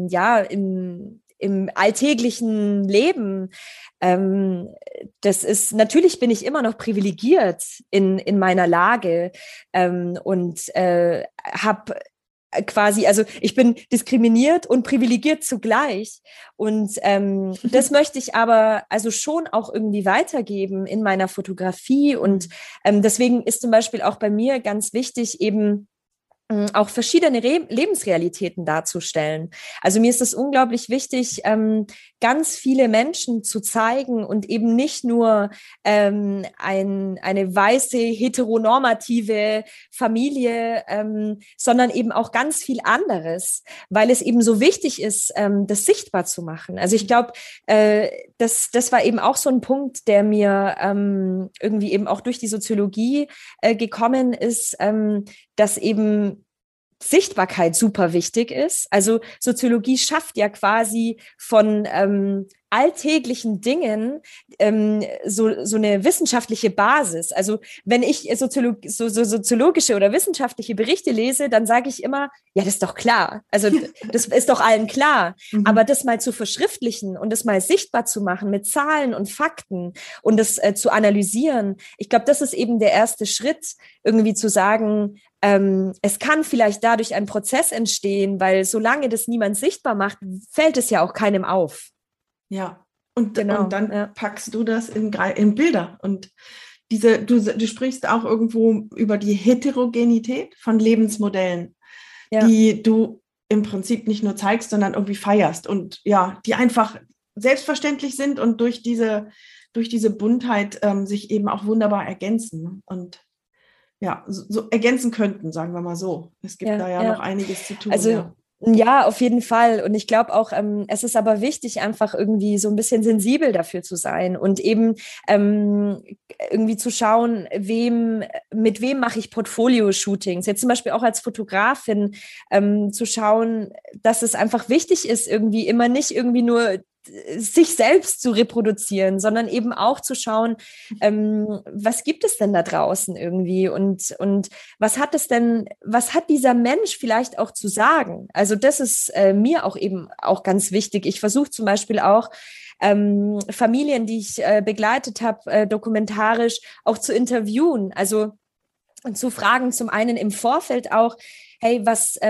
im alltäglichen Leben. Das ist, natürlich bin ich immer noch privilegiert in meiner Lage und habe quasi, also ich bin diskriminiert und privilegiert zugleich. Und das möchte ich aber also schon auch irgendwie weitergeben in meiner Fotografie. Und deswegen ist zum Beispiel auch bei mir ganz wichtig, eben auch verschiedene Lebensrealitäten darzustellen. Also mir ist es unglaublich wichtig, ganz viele Menschen zu zeigen und eben nicht nur eine weiße, heteronormative Familie, sondern eben auch ganz viel anderes, weil es eben so wichtig ist, das sichtbar zu machen. Also ich glaube, das war eben auch so ein Punkt, der mir irgendwie eben auch durch die Soziologie gekommen ist, dass eben Sichtbarkeit super wichtig ist. Also Soziologie schafft ja quasi von alltäglichen Dingen so eine wissenschaftliche Basis. Also wenn ich soziologische oder wissenschaftliche Berichte lese, dann sage ich immer, ja, das ist doch klar. Also das ist doch allen klar. Aber das mal zu verschriftlichen und das mal sichtbar zu machen mit Zahlen und Fakten und das zu analysieren, ich glaube, das ist eben der erste Schritt, irgendwie zu sagen, es kann vielleicht dadurch ein Prozess entstehen, weil solange das niemand sichtbar macht, fällt es ja auch keinem auf. Ja, und Genau, dann ja. packst du das in Bilder. Und du sprichst auch irgendwo über die Heterogenität von Lebensmodellen, die du im Prinzip nicht nur zeigst, sondern irgendwie feierst und ja, die einfach selbstverständlich sind und durch diese Buntheit sich eben auch wunderbar ergänzen und ja, so ergänzen könnten, sagen wir mal so. Es gibt da ja noch einiges zu tun. Also ja, auf jeden Fall. Und ich glaube auch, es ist aber wichtig, einfach irgendwie so ein bisschen sensibel dafür zu sein und eben irgendwie zu schauen, mit wem mache ich Portfolio-Shootings. Jetzt zum Beispiel auch als Fotografin zu schauen, dass es einfach wichtig ist, irgendwie immer nicht irgendwie nur sich selbst zu reproduzieren, sondern eben auch zu schauen, was gibt es denn da draußen irgendwie und was hat dieser Mensch vielleicht auch zu sagen? Also das ist mir auch eben auch ganz wichtig. Ich versuche zum Beispiel auch, Familien, die ich begleitet habe, dokumentarisch auch zu interviewen, also zu fragen, zum einen im Vorfeld auch, hey,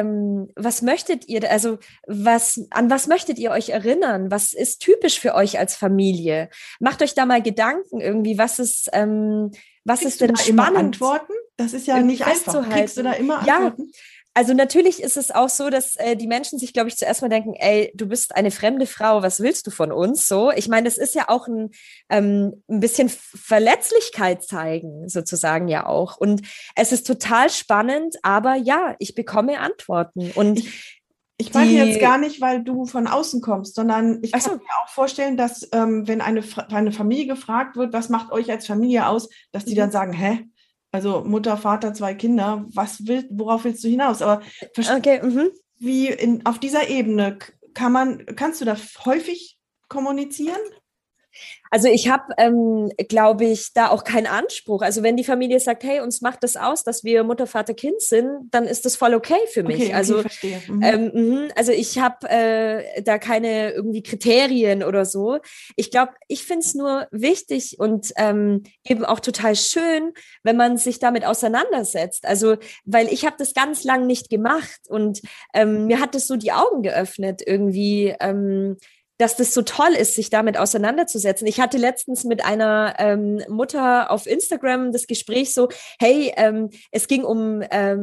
was möchtet ihr, also an was möchtet ihr euch erinnern? Was ist typisch für euch als Familie? Macht euch da mal Gedanken irgendwie, was ist denn spannend? Immer Antworten? Das ist ja nicht einfach. Kriegst du da immer Antworten? Ja. Also natürlich ist es auch so, dass die Menschen sich, glaube ich, zuerst mal denken, ey, du bist eine fremde Frau, was willst du von uns? So, ich meine, das ist ja auch ein bisschen Verletzlichkeit zeigen, sozusagen ja auch. Und es ist total spannend, aber ja, ich bekomme Antworten. Und ich meine jetzt gar nicht, weil du von außen kommst, sondern ich kann mir auch vorstellen, dass wenn eine Familie gefragt wird, was macht euch als Familie aus, dass die dann sagen, hä? Also Mutter, Vater, 2 Kinder, worauf willst du hinaus? Aber auf dieser Ebene kannst du da häufig kommunizieren? Also ich habe, glaube ich, da auch keinen Anspruch. Also wenn die Familie sagt, hey, uns macht das aus, dass wir Mutter, Vater, Kind sind, dann ist das voll okay für mich. Okay, also, verstehe. Also ich habe da keine irgendwie Kriterien oder so. Ich glaube, ich finde es nur wichtig und eben auch total schön, wenn man sich damit auseinandersetzt. Also, weil ich habe das ganz lang nicht gemacht und mir hat das so die Augen geöffnet irgendwie, dass das so toll ist, sich damit auseinanderzusetzen. Ich hatte letztens mit einer Mutter auf Instagram das Gespräch so, hey, es ging um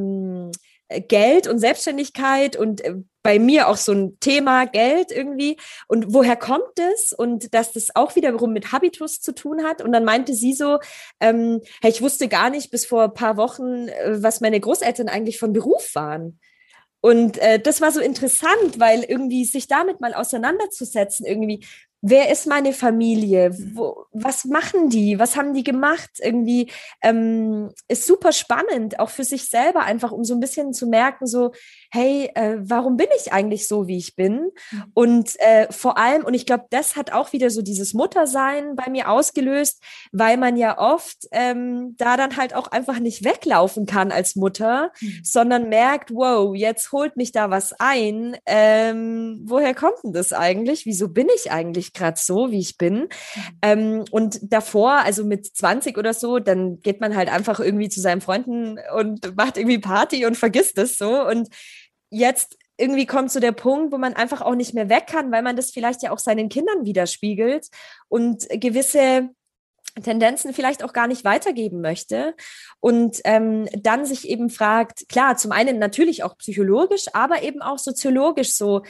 Geld und Selbstständigkeit und bei mir auch so ein Thema Geld irgendwie und woher kommt es und dass das auch wiederum mit Habitus zu tun hat und dann meinte sie so, hey, ich wusste gar nicht bis vor ein paar Wochen, was meine Großeltern eigentlich von Beruf waren. Und das war so interessant, weil irgendwie sich damit mal auseinanderzusetzen, irgendwie, wer ist meine Familie? Was machen die? Was haben die gemacht? Irgendwie ist super spannend, auch für sich selber einfach, um so ein bisschen zu merken, so, hey, warum bin ich eigentlich so, wie ich bin? Und vor allem, und ich glaube, das hat auch wieder so dieses Muttersein bei mir ausgelöst, weil man ja oft da dann halt auch einfach nicht weglaufen kann als Mutter, sondern merkt, wow, jetzt holt mich da was ein. Woher kommt denn das eigentlich? Wieso bin ich eigentlich gerade so, wie ich bin? Und davor, also mit 20 oder so, dann geht man halt einfach irgendwie zu seinen Freunden und macht irgendwie Party und vergisst es so. Und jetzt irgendwie kommt so der Punkt, wo man einfach auch nicht mehr weg kann, weil man das vielleicht ja auch seinen Kindern widerspiegelt und gewisse Tendenzen vielleicht auch gar nicht weitergeben möchte und dann sich eben fragt, klar, zum einen natürlich auch psychologisch, aber eben auch soziologisch so,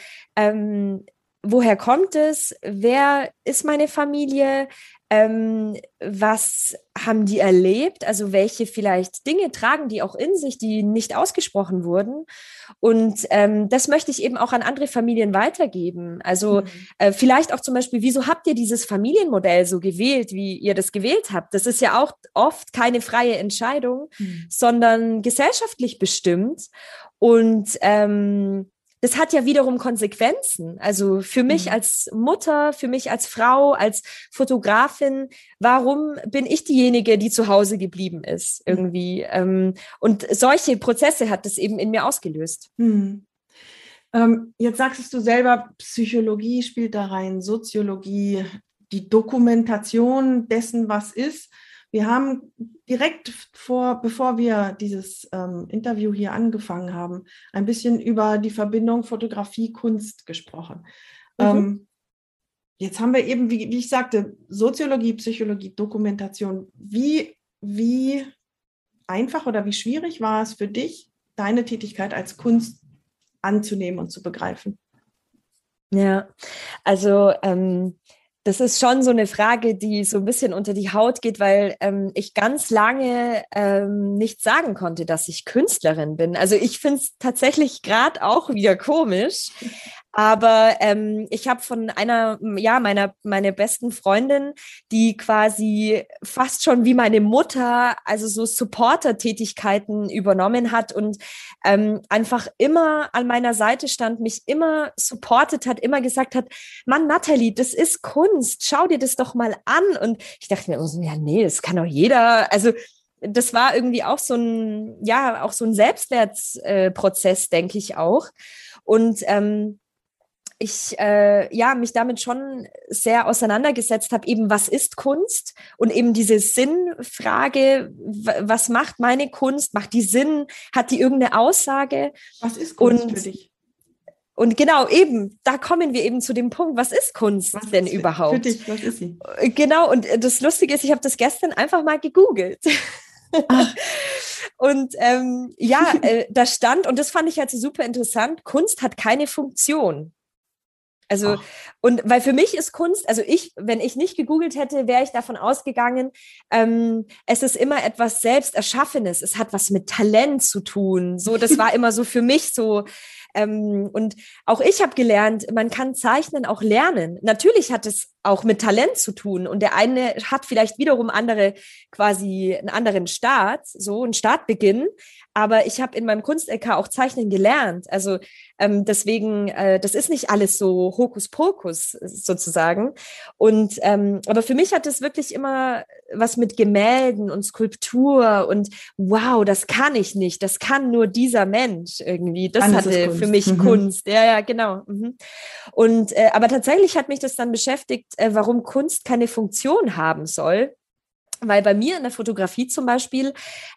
woher kommt es? Wer ist meine Familie? Was haben die erlebt? Also welche vielleicht Dinge tragen die auch in sich, die nicht ausgesprochen wurden? Und das möchte ich eben auch an andere Familien weitergeben. Also vielleicht auch zum Beispiel, wieso habt ihr dieses Familienmodell so gewählt, wie ihr das gewählt habt? Das ist ja auch oft keine freie Entscheidung, sondern gesellschaftlich bestimmt. Und das hat ja wiederum Konsequenzen. Also für mich als Mutter, für mich als Frau, als Fotografin, warum bin ich diejenige, die zu Hause geblieben ist irgendwie? Und solche Prozesse hat das eben in mir ausgelöst. Jetzt sagst du selber, Psychologie spielt da rein, Soziologie, die Dokumentation dessen, was ist. Wir haben direkt bevor wir dieses Interview hier angefangen haben, ein bisschen über die Verbindung Fotografie-Kunst gesprochen. Jetzt haben wir eben, wie ich sagte, Soziologie, Psychologie, Dokumentation. Wie einfach oder wie schwierig war es für dich, deine Tätigkeit als Kunst anzunehmen und zu begreifen? Ja, also das ist schon so eine Frage, die so ein bisschen unter die Haut geht, weil ich ganz lange nicht sagen konnte, dass ich Künstlerin bin. Also ich finde es tatsächlich gerade auch wieder komisch. Aber ich habe von meiner besten Freundin, die quasi fast schon wie meine Mutter, also so Supporter-Tätigkeiten übernommen hat und einfach immer an meiner Seite stand, mich immer supportet hat, immer gesagt hat, Mann, Nathalie, das ist Kunst, schau dir das doch mal an. Und ich dachte mir, ja, nee, das kann doch jeder. Also das war irgendwie auch so ein Selbstwertprozess, denke ich auch. Und ich mich damit schon sehr auseinandergesetzt habe, eben was ist Kunst und eben diese Sinnfrage, was macht meine Kunst, macht die Sinn, hat die irgendeine Aussage? Was ist Kunst für dich? Und genau, eben, da kommen wir eben zu dem Punkt, was ist Kunst denn überhaupt? Für dich, was ist sie? Genau, und das Lustige ist, ich habe das gestern einfach mal gegoogelt. Und da stand, und das fand ich halt so super interessant, Kunst hat keine Funktion. Also, und weil für mich ist Kunst, also wenn ich nicht gegoogelt hätte, wäre ich davon ausgegangen, es ist immer etwas Selbsterschaffenes, es hat was mit Talent zu tun. So, das war immer so für mich so. Und auch ich habe gelernt, man kann Zeichnen auch lernen. Natürlich hat es auch mit Talent zu tun. Und der eine hat vielleicht wiederum quasi einen anderen einen Startbeginn. Aber ich habe in meinem Kunst-LK auch Zeichnen gelernt. Also deswegen, das ist nicht alles so Hokuspokus sozusagen. Und aber für mich hat es wirklich immer was mit Gemälden und Skulptur und wow, das kann ich nicht. Das kann nur dieser Mensch irgendwie. Das hatte für mich Kunst. Ja, genau. Und aber tatsächlich hat mich das dann beschäftigt, warum Kunst keine Funktion haben soll. Weil bei mir in der Fotografie zum Beispiel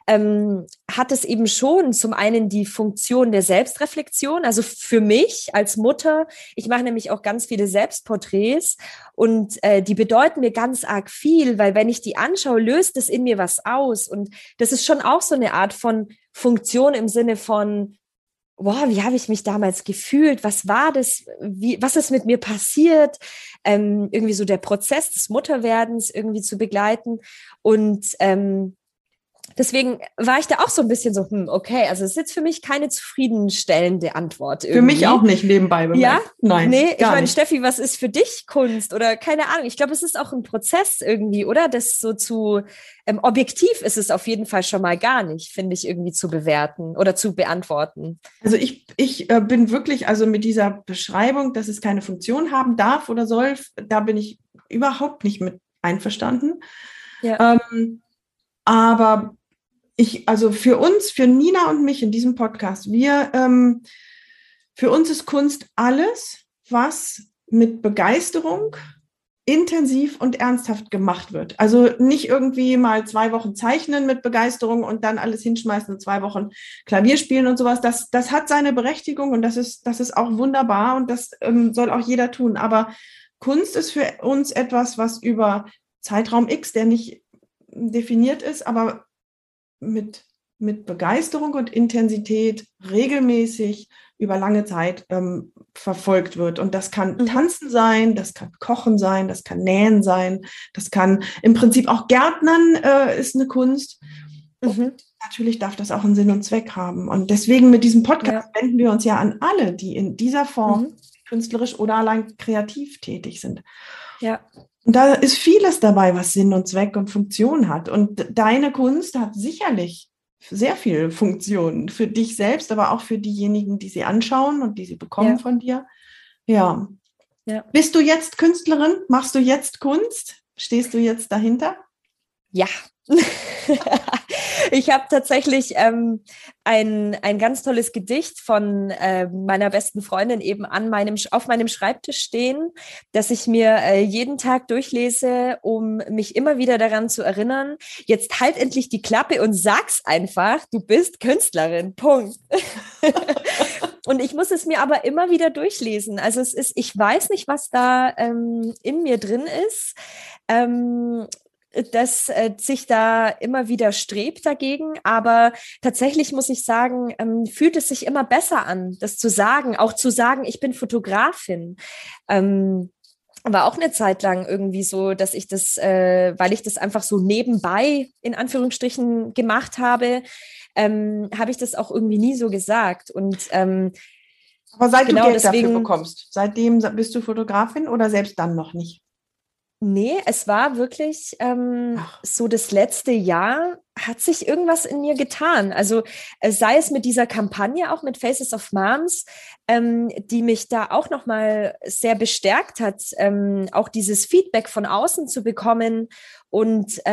hat es eben schon zum einen die Funktion der Selbstreflexion, also für mich als Mutter, ich mache nämlich auch ganz viele Selbstporträts und die bedeuten mir ganz arg viel, weil wenn ich die anschaue, löst es in mir was aus und das ist schon auch so eine Art von Funktion im Sinne von wow, wie habe ich mich damals gefühlt? Was war das? Was ist mit mir passiert? Irgendwie so der Prozess des Mutterwerdens irgendwie zu begleiten. Und deswegen war ich da auch so ein bisschen so, okay, also es ist jetzt für mich keine zufriedenstellende Antwort. Irgendwie. Für mich auch nicht nebenbei bemerkt. Ja? Nein, nee, ich meine, Steffi, was ist für dich Kunst? Oder keine Ahnung, ich glaube, es ist auch ein Prozess irgendwie, oder? Das so zu, objektiv ist es auf jeden Fall schon mal gar nicht, finde ich, irgendwie zu bewerten oder zu beantworten. Also ich bin wirklich, also mit dieser Beschreibung, dass es keine Funktion haben darf oder soll, da bin ich überhaupt nicht mit einverstanden. Ja. Aber also für Nina und mich in diesem Podcast, für uns ist Kunst alles, was mit Begeisterung intensiv und ernsthaft gemacht wird. Also nicht irgendwie mal 2 Wochen zeichnen mit Begeisterung und dann alles hinschmeißen und 2 Wochen Klavier spielen und sowas. Das hat seine Berechtigung und das ist auch wunderbar und das soll auch jeder tun. Aber Kunst ist für uns etwas, was über Zeitraum X, der nicht definiert ist, aber mit Begeisterung und Intensität regelmäßig über lange Zeit verfolgt wird. Und das kann Tanzen sein, das kann Kochen sein, das kann Nähen sein, das kann im Prinzip auch Gärtnern ist eine Kunst. Und natürlich darf das auch einen Sinn und Zweck haben. Und deswegen mit diesem Podcast wenden wir uns ja an alle, die in dieser Form künstlerisch oder allein kreativ tätig sind. Ja. Und da ist vieles dabei, was Sinn und Zweck und Funktion hat. Und deine Kunst hat sicherlich sehr viele Funktionen für dich selbst, aber auch für diejenigen, die sie anschauen und die sie bekommen von dir. Ja. Ja. Bist du jetzt Künstlerin? Machst du jetzt Kunst? Stehst du jetzt dahinter? Ja. Ich habe tatsächlich ein ganz tolles Gedicht von meiner besten Freundin eben auf meinem Schreibtisch stehen, das ich mir jeden Tag durchlese, um mich immer wieder daran zu erinnern, jetzt halt endlich die Klappe und sag's einfach, du bist Künstlerin, Punkt. Und ich muss es mir aber immer wieder durchlesen. Also ich weiß nicht, was da in mir drin ist. Das sich da immer wieder strebt dagegen. Aber tatsächlich muss ich sagen, fühlt es sich immer besser an, das zu sagen, auch zu sagen, ich bin Fotografin. War auch eine Zeit lang irgendwie so, dass ich das, weil ich das einfach so nebenbei in Anführungsstrichen gemacht habe, habe ich das auch irgendwie nie so gesagt. Und aber seit genau du Geld deswegen, dafür bekommst, seitdem bist du Fotografin oder selbst dann noch nicht? nee, es war wirklich so das letzte Jahr hat sich irgendwas in mir getan. Also sei es mit dieser Kampagne, auch mit Faces of Moms, die mich da auch nochmal sehr bestärkt hat, auch dieses Feedback von außen zu bekommen und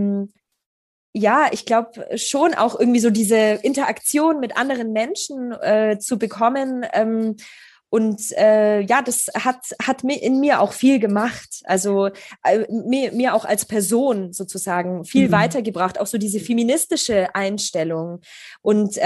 ja, ich glaube schon auch irgendwie so diese Interaktion mit anderen Menschen zu bekommen. Und ja, das hat in mir auch viel gemacht. Also mir auch als Person sozusagen viel weitergebracht. Auch so diese feministische Einstellung. Und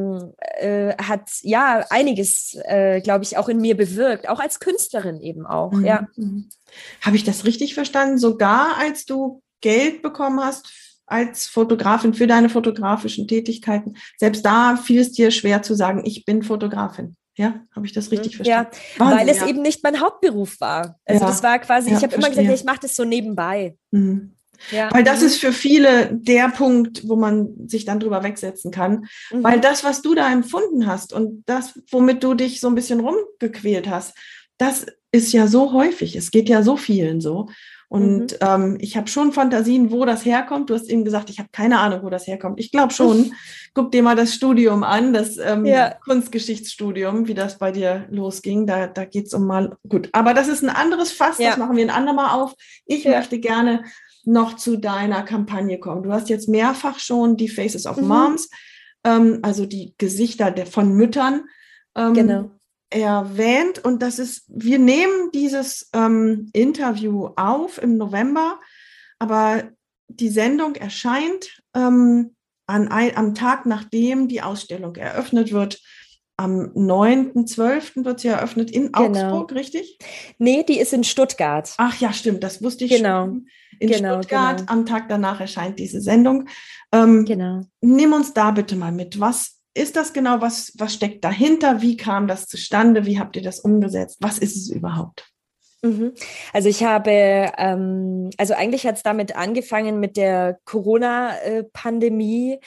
hat ja einiges, glaube ich, auch in mir bewirkt. Auch als Künstlerin eben auch, ja. Habe ich das richtig verstanden? Sogar als du Geld bekommen hast als Fotografin für deine fotografischen Tätigkeiten, selbst da fiel es dir schwer zu sagen, ich bin Fotografin. Ja, habe ich das richtig verstanden? Ja, Wahnsinn, weil es eben nicht mein Hauptberuf war. Also das war quasi, ich habe immer gesagt, ja, ich mache das so nebenbei. Ja. Weil das ist für viele der Punkt, wo man sich dann drüber wegsetzen kann. Weil das, was du da empfunden hast und das, womit du dich so ein bisschen rumgequält hast, das ist ja so häufig. Es geht ja so vielen so. Und ich habe schon Fantasien, wo das herkommt. Du hast eben gesagt, ich habe keine Ahnung, wo das herkommt. Ich glaube schon. Guck dir mal das Studium an, das Kunstgeschichtsstudium, wie das bei dir losging. Da geht es um mal, gut. Aber das ist ein anderes Fass, das machen wir ein andermal auf. Ich möchte gerne noch zu deiner Kampagne kommen. Du hast jetzt mehrfach schon die Faces of Moms, also die Gesichter von Müttern, genau. erwähnt. Und das ist, wir nehmen dieses Interview auf im November, aber die Sendung erscheint am Tag, nachdem die Ausstellung eröffnet wird. Am 9.12. wird sie eröffnet in Augsburg, richtig? Nee, die ist in Stuttgart. Ach ja, stimmt, das wusste ich schon. In Genau. Stuttgart, am Tag danach erscheint diese Sendung. Nimm uns da bitte mal mit. Was ist das genau? Was steckt dahinter? Wie kam das zustande? Wie habt ihr das umgesetzt? Was ist es überhaupt? Also ich habe, also eigentlich hat es damit angefangen mit der Corona-Pandemie.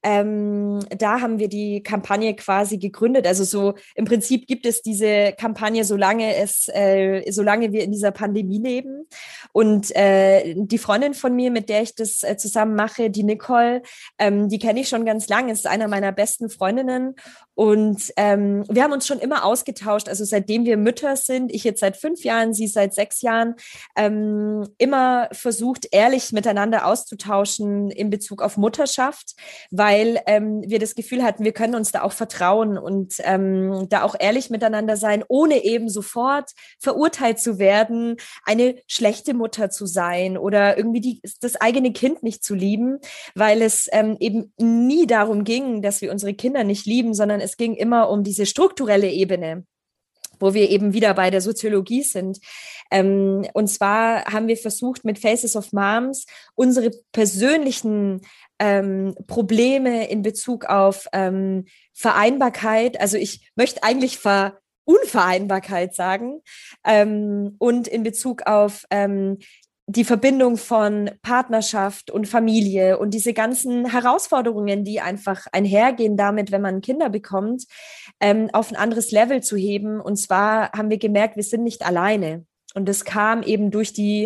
Da haben wir die Kampagne quasi gegründet. Also so im Prinzip gibt es diese Kampagne, solange wir in dieser Pandemie leben. Und die Freundin von mir, mit der ich das zusammen mache, die Nicole, die kenne ich schon ganz lange, ist einer meiner besten Freundinnen. Und wir haben uns schon immer ausgetauscht, also seitdem wir Mütter sind, ich jetzt seit 5 Jahren, sie seit 6 Jahren, immer versucht, ehrlich miteinander auszutauschen in Bezug auf Mutterschaft, weil wir das Gefühl hatten, wir können uns da auch vertrauen und da auch ehrlich miteinander sein, ohne eben sofort verurteilt zu werden, eine schlechte Mutter zu sein oder irgendwie das eigene Kind nicht zu lieben, weil es eben nie darum ging, dass wir unsere Kinder nicht lieben, sondern es ging immer um diese strukturelle Ebene, wo wir eben wieder bei der Soziologie sind. Und zwar haben wir versucht, mit Faces of Moms unsere persönlichen Probleme in Bezug auf Vereinbarkeit, also ich möchte eigentlich Unvereinbarkeit sagen, und in Bezug auf die Verbindung von Partnerschaft und Familie und diese ganzen Herausforderungen, die einfach einhergehen damit, wenn man Kinder bekommt, auf ein anderes Level zu heben. Und zwar haben wir gemerkt, wir sind nicht alleine. Und das kam eben durch die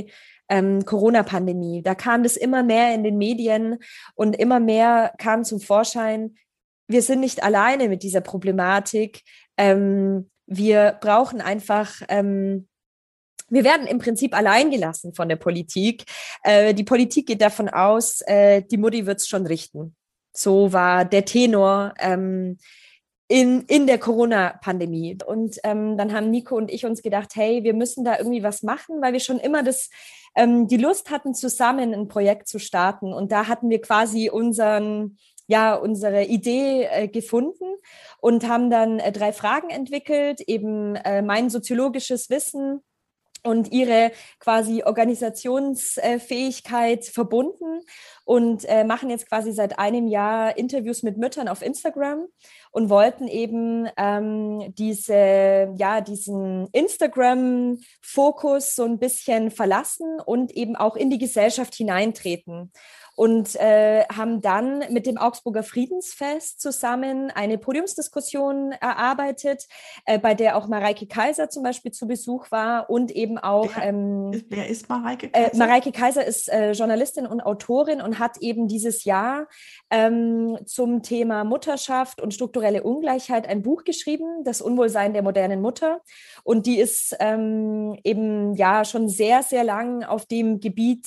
Corona-Pandemie. Da kam das immer mehr in den Medien und immer mehr kam zum Vorschein, wir sind nicht alleine mit dieser Problematik. Wir brauchen einfach, wir werden im Prinzip allein gelassen von der Politik. Die Politik geht davon aus, die Mutti wird es schon richten. So war der Tenor in der Corona-Pandemie. Und dann haben Nico und ich uns gedacht, hey, wir müssen da irgendwie was machen, weil wir schon immer die Lust hatten, zusammen ein Projekt zu starten. Und da hatten wir quasi unsere Idee gefunden und haben dann 3 Fragen entwickelt, eben mein soziologisches Wissen und ihre quasi Organisationsfähigkeit verbunden und machen jetzt quasi seit einem Jahr Interviews mit Müttern auf Instagram und wollten eben diesen Instagram-Fokus so ein bisschen verlassen und eben auch in die Gesellschaft hineintreten. Und haben dann mit dem Augsburger Friedensfest zusammen eine Podiumsdiskussion erarbeitet, bei der auch Mareike Kaiser zum Beispiel zu Besuch war und eben auch... Wer ist Mareike Kaiser? Mareike Kaiser ist Journalistin und Autorin und hat eben dieses Jahr zum Thema Mutterschaft und strukturelle Ungleichheit ein Buch geschrieben, Das Unwohlsein der modernen Mutter. Und die ist eben ja schon sehr, sehr lang auf dem Gebiet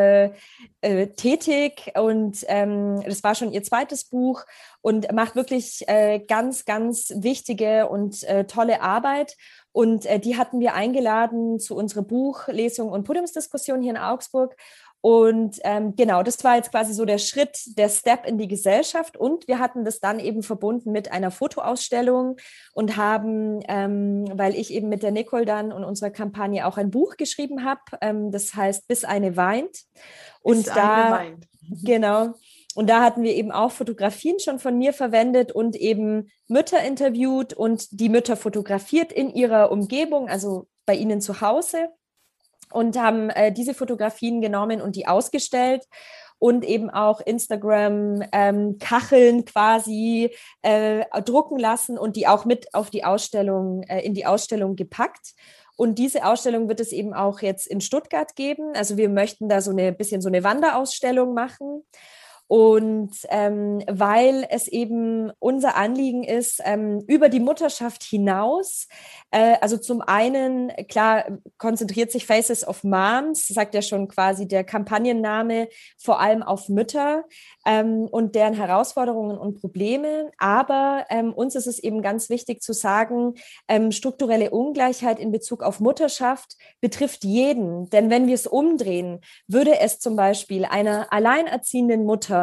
tätig und das war schon ihr zweites Buch und macht wirklich ganz, ganz wichtige und tolle Arbeit. Und die hatten wir eingeladen zu unserer Buchlesung und Podiumsdiskussion hier in Augsburg. Und genau, das war jetzt quasi so der Schritt, der Step in die Gesellschaft. Und wir hatten das dann eben verbunden mit einer Fotoausstellung und haben, weil ich eben mit der Nicole dann und unserer Kampagne auch ein Buch geschrieben habe, das heißt Bis eine weint. Und Bis da, eine weint. genau, und da hatten wir eben auch Fotografien schon von mir verwendet und eben Mütter interviewt und die Mütter fotografiert in ihrer Umgebung, also bei ihnen zu Hause. Und haben diese Fotografien genommen und die ausgestellt und eben auch Instagram Kacheln quasi drucken lassen und die auch mit auf die Ausstellung, in die Ausstellung gepackt. Und diese Ausstellung wird es eben auch jetzt in Stuttgart geben. Also wir möchten da so eine Wanderausstellung machen. Und weil es eben unser Anliegen ist, über die Mutterschaft hinaus, also zum einen, klar, konzentriert sich Faces of Moms, sagt ja schon quasi der Kampagnenname, vor allem auf Mütter und deren Herausforderungen und Probleme. Aber uns ist es eben ganz wichtig zu sagen, strukturelle Ungleichheit in Bezug auf Mutterschaft betrifft jeden. Denn wenn wir es umdrehen, würde es zum Beispiel einer alleinerziehenden Mutter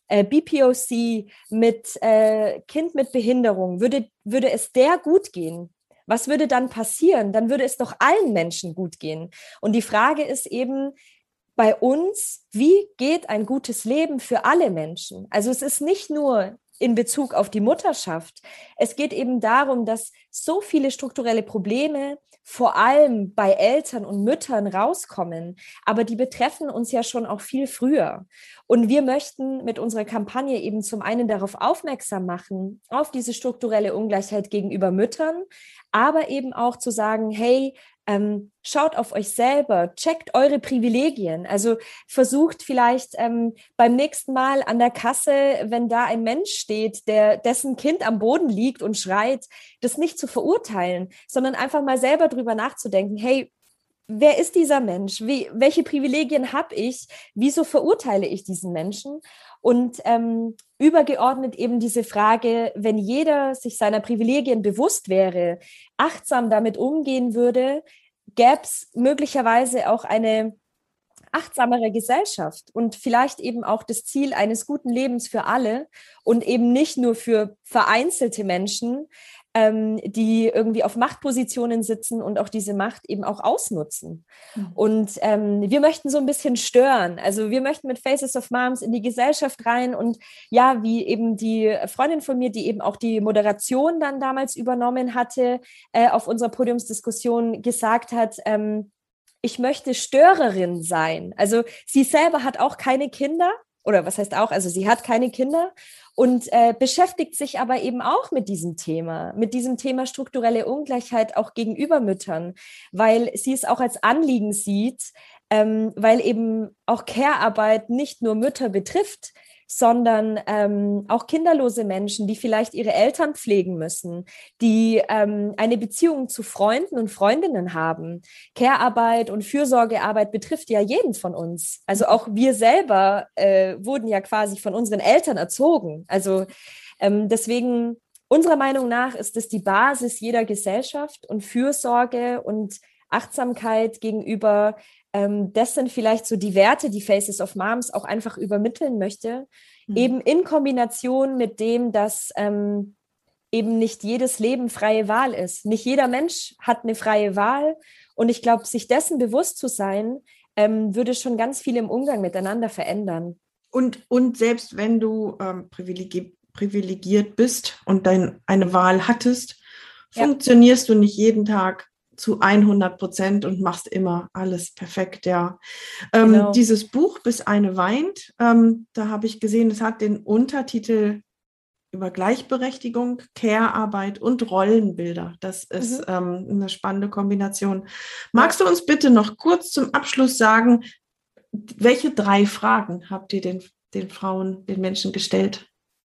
BPOC mit Kind mit Behinderung, würde es der gut gehen? Was würde dann passieren? Dann würde es doch allen Menschen gut gehen. Und die Frage ist eben bei uns, wie geht ein gutes Leben für alle Menschen? Also es ist nicht nur in Bezug auf die Mutterschaft. Es geht eben darum, dass so viele strukturelle Probleme vor allem bei Eltern und Müttern rauskommen, aber die betreffen uns ja schon auch viel früher. Und wir möchten mit unserer Kampagne eben zum einen darauf aufmerksam machen, auf diese strukturelle Ungleichheit gegenüber Müttern, aber eben auch zu sagen, hey, schaut auf euch selber, checkt eure Privilegien. Also versucht vielleicht beim nächsten Mal an der Kasse, wenn da ein Mensch steht, dessen Kind am Boden liegt und schreit, das nicht zu verurteilen, sondern einfach mal selber drüber nachzudenken, hey, wer ist dieser Mensch? Welche Privilegien habe ich? Wieso verurteile ich diesen Menschen? Und übergeordnet eben diese Frage, wenn jeder sich seiner Privilegien bewusst wäre, achtsam damit umgehen würde, gäbe es möglicherweise auch eine achtsamere Gesellschaft und vielleicht eben auch das Ziel eines guten Lebens für alle und eben nicht nur für vereinzelte Menschen, die irgendwie auf Machtpositionen sitzen und auch diese Macht eben auch ausnutzen. Und wir möchten so ein bisschen stören. Also wir möchten mit Faces of Moms in die Gesellschaft rein und ja, wie eben die Freundin von mir, die eben auch die Moderation dann damals übernommen hatte, auf unserer Podiumsdiskussion gesagt hat, ich möchte Störerin sein. Also sie selber hat auch keine Kinder, oder was heißt auch, also sie hat keine Kinder und beschäftigt sich aber eben auch mit diesem Thema strukturelle Ungleichheit auch gegenüber Müttern, weil sie es auch als Anliegen sieht, weil eben auch Care-Arbeit nicht nur Mütter betrifft, sondern auch kinderlose Menschen, die vielleicht ihre Eltern pflegen müssen, die eine Beziehung zu Freunden und Freundinnen haben. Care-Arbeit und Fürsorgearbeit betrifft ja jeden von uns. Also auch wir selber wurden ja quasi von unseren Eltern erzogen. Also deswegen, unserer Meinung nach, ist es die Basis jeder Gesellschaft und Fürsorge und Achtsamkeit gegenüber das sind vielleicht so die Werte, die Faces of Moms auch einfach übermitteln möchte, eben in Kombination mit dem, dass eben nicht jedes Leben freie Wahl ist. Nicht jeder Mensch hat eine freie Wahl und ich glaube, sich dessen bewusst zu sein, würde schon ganz viel im Umgang miteinander verändern. Und selbst wenn du privilegiert bist und eine Wahl hattest, funktionierst du nicht jeden Tag zu 100% und machst immer alles perfekt, ja. Genau. Dieses Buch Bis eine weint, da habe ich gesehen, es hat den Untertitel über Gleichberechtigung, Care-Arbeit und Rollenbilder. Das ist eine spannende Kombination. Magst du uns bitte noch kurz zum Abschluss sagen, welche 3 Fragen habt ihr den Frauen, den Menschen gestellt?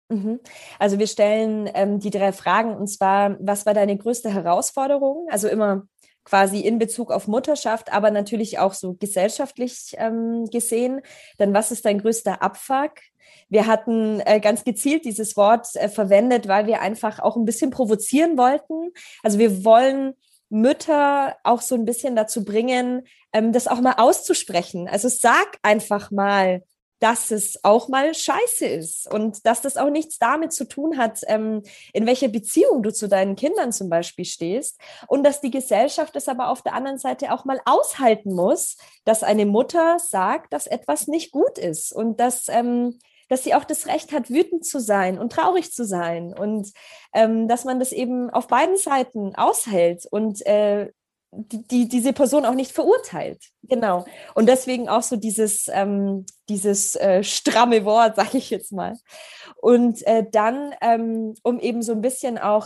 Also wir stellen die 3 Fragen, und zwar, was war deine größte Herausforderung? Also immer quasi in Bezug auf Mutterschaft, aber natürlich auch so gesellschaftlich gesehen. Dann, was ist dein größter Abfuck? Wir hatten ganz gezielt dieses Wort verwendet, weil wir einfach auch ein bisschen provozieren wollten. Also wir wollen Mütter auch so ein bisschen dazu bringen, das auch mal auszusprechen. Also sag einfach mal, dass es auch mal scheiße ist und dass das auch nichts damit zu tun hat, in welcher Beziehung du zu deinen Kindern zum Beispiel stehst und dass die Gesellschaft es aber auf der anderen Seite auch mal aushalten muss, dass eine Mutter sagt, dass etwas nicht gut ist und dass sie auch das Recht hat, wütend zu sein und traurig zu sein und dass man das eben auf beiden Seiten aushält und diese Person auch nicht verurteilt. Genau. Und deswegen auch so dieses stramme Wort, sage ich jetzt mal. Und dann, um eben so ein bisschen auch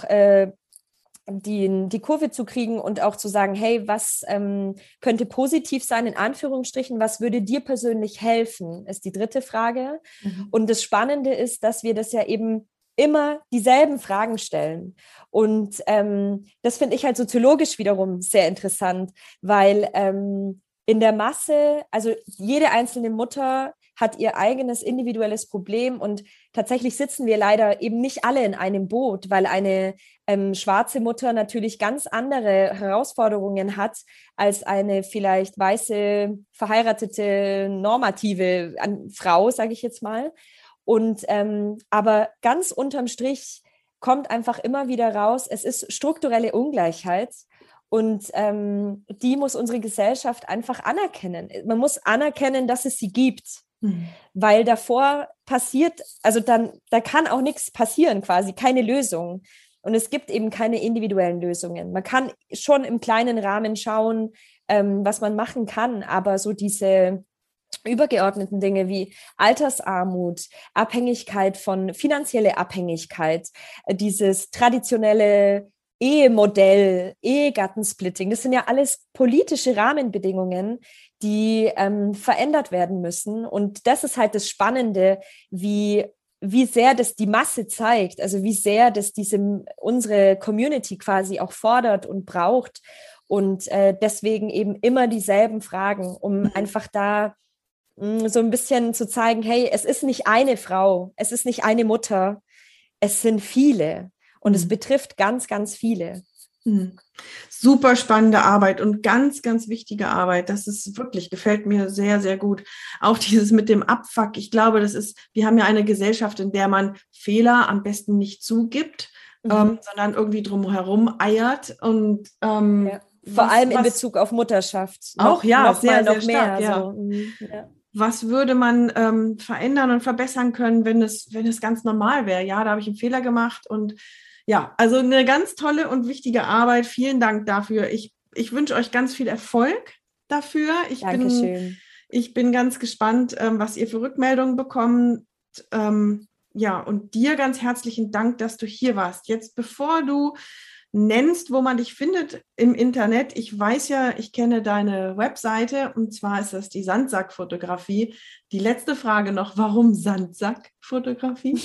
die Kurve zu kriegen und auch zu sagen, hey, was könnte positiv sein, in Anführungsstrichen, was würde dir persönlich helfen, ist die 3. Frage. Und das Spannende ist, dass wir das ja eben immer dieselben Fragen stellen. Und das finde ich halt soziologisch wiederum sehr interessant, weil in der Masse, also jede einzelne Mutter hat ihr eigenes individuelles Problem und tatsächlich sitzen wir leider eben nicht alle in einem Boot, weil eine schwarze Mutter natürlich ganz andere Herausforderungen hat als eine vielleicht weiße, verheiratete, normative Frau, sage ich jetzt mal. Und aber ganz unterm Strich kommt einfach immer wieder raus, es ist strukturelle Ungleichheit und die muss unsere Gesellschaft einfach anerkennen. Man muss anerkennen, dass es sie gibt, weil davor passiert, also da kann auch nichts passieren quasi, keine Lösung. Und es gibt eben keine individuellen Lösungen. Man kann schon im kleinen Rahmen schauen, was man machen kann, aber so diese übergeordneten Dinge wie Altersarmut, Abhängigkeit finanzielle Abhängigkeit, dieses traditionelle Ehemodell, Ehegattensplitting, das sind ja alles politische Rahmenbedingungen, die verändert werden müssen. Und das ist halt das Spannende, wie sehr das die Masse zeigt, also wie sehr das unsere Community quasi auch fordert und braucht. Und deswegen eben immer dieselben Fragen, um einfach da so ein bisschen zu zeigen, hey, es ist nicht eine Frau, es ist nicht eine Mutter, es sind viele und es betrifft ganz, ganz viele. Super spannende Arbeit und ganz, ganz wichtige Arbeit. Das ist wirklich, gefällt mir sehr, sehr gut. Auch dieses mit dem Abfuck. Ich glaube, wir haben ja eine Gesellschaft, in der man Fehler am besten nicht zugibt, sondern irgendwie drumherum eiert und vor allem in Bezug auf Mutterschaft. Auch sehr, sehr stark, ja. So. Ja. Was würde man verändern und verbessern können, wenn es ganz normal wäre? Ja, da habe ich einen Fehler gemacht und ja, also eine ganz tolle und wichtige Arbeit. Vielen Dank dafür. Ich wünsche euch ganz viel Erfolg dafür. Dankeschön. Ich bin ganz gespannt, was ihr für Rückmeldungen bekommt. Ja, und dir ganz herzlichen Dank, dass du hier warst. Jetzt, bevor du nennst, wo man dich findet im Internet. Ich weiß ja, ich kenne deine Webseite und zwar ist das die Sandsackfotografie. Die letzte Frage noch, warum Sandsackfotografie?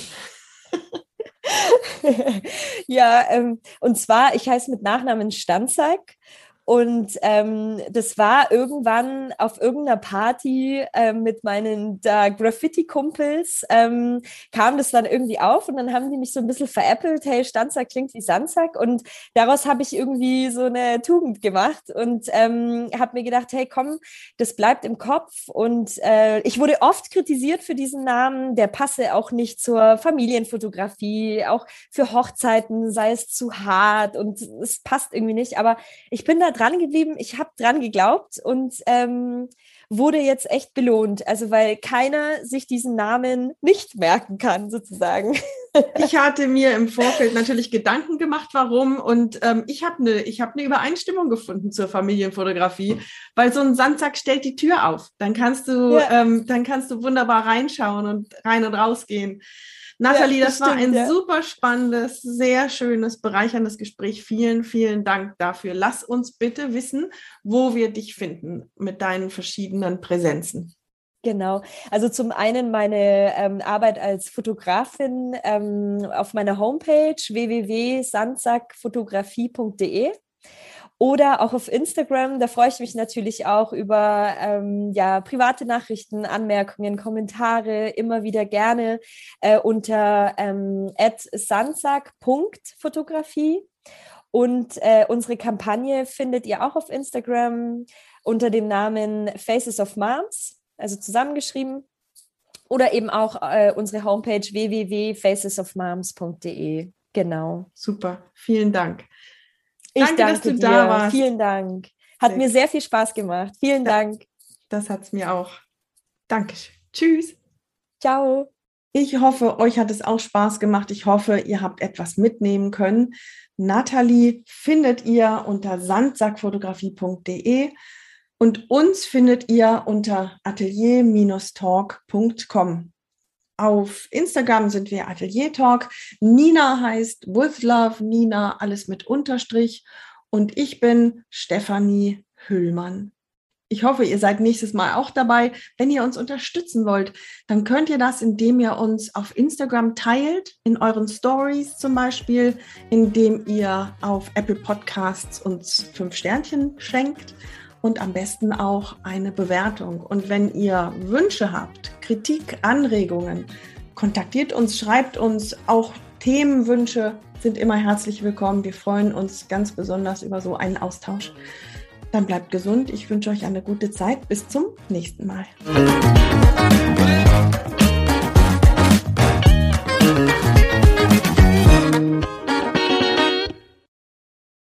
Ja, und zwar, ich heiße mit Nachnamen Stanzak. Und das war irgendwann auf irgendeiner Party mit meinen Graffiti-Kumpels, kam das dann irgendwie auf und dann haben die mich so ein bisschen veräppelt, hey, Stanzak klingt wie Sandsack, und daraus habe ich irgendwie so eine Tugend gemacht und habe mir gedacht, hey, komm, das bleibt im Kopf, und ich wurde oft kritisiert für diesen Namen, der passe auch nicht zur Familienfotografie, auch für Hochzeiten sei es zu hart und es passt irgendwie nicht, aber ich bin da dran geblieben, ich habe dran geglaubt und wurde jetzt echt belohnt. Also weil keiner sich diesen Namen nicht merken kann, sozusagen. Ich hatte mir im Vorfeld natürlich Gedanken gemacht, warum, und ich habe eine Übereinstimmung gefunden zur Familienfotografie, weil so ein Sandsack stellt die Tür auf. Dann kannst du wunderbar reinschauen und rein und rausgehen. Nathalie, das war ein super spannendes, sehr schönes, bereicherndes Gespräch. Vielen, vielen Dank dafür. Lass uns bitte wissen, wo wir dich finden mit deinen verschiedenen Präsenzen. Genau, also zum einen meine Arbeit als Fotografin auf meiner Homepage www.sandsackfotografie.de oder auch auf Instagram. Da freue ich mich natürlich auch über private Nachrichten, Anmerkungen, Kommentare, immer wieder gerne unter @sandsack.fotografie. Und unsere Kampagne findet ihr auch auf Instagram unter dem Namen Faces of Moms, also zusammengeschrieben, oder eben auch unsere Homepage www.facesofmoms.de. Genau. Super, vielen Dank. Danke, dass du da warst. Vielen Dank. Hat mir sehr viel Spaß gemacht. Vielen Dank. Das hat es mir auch. Dankeschön. Tschüss. Ciao. Ich hoffe, euch hat es auch Spaß gemacht. Ich hoffe, ihr habt etwas mitnehmen können. Nathalie findet ihr unter sandsackfotografie.de und uns findet ihr unter atelier-talk.com. Auf Instagram sind wir Atelier Talk. Nina heißt With Love Nina, alles mit Unterstrich. Und ich bin Stefanie Hüllmann. Ich hoffe, ihr seid nächstes Mal auch dabei. Wenn ihr uns unterstützen wollt, dann könnt ihr das, indem ihr uns auf Instagram teilt, in euren Stories zum Beispiel, indem ihr auf Apple Podcasts uns 5 Sternchen schenkt. Und am besten auch eine Bewertung. Und wenn ihr Wünsche habt, Kritik, Anregungen, kontaktiert uns, schreibt uns. Auch Themenwünsche sind immer herzlich willkommen. Wir freuen uns ganz besonders über so einen Austausch. Dann bleibt gesund. Ich wünsche euch eine gute Zeit. Bis zum nächsten Mal.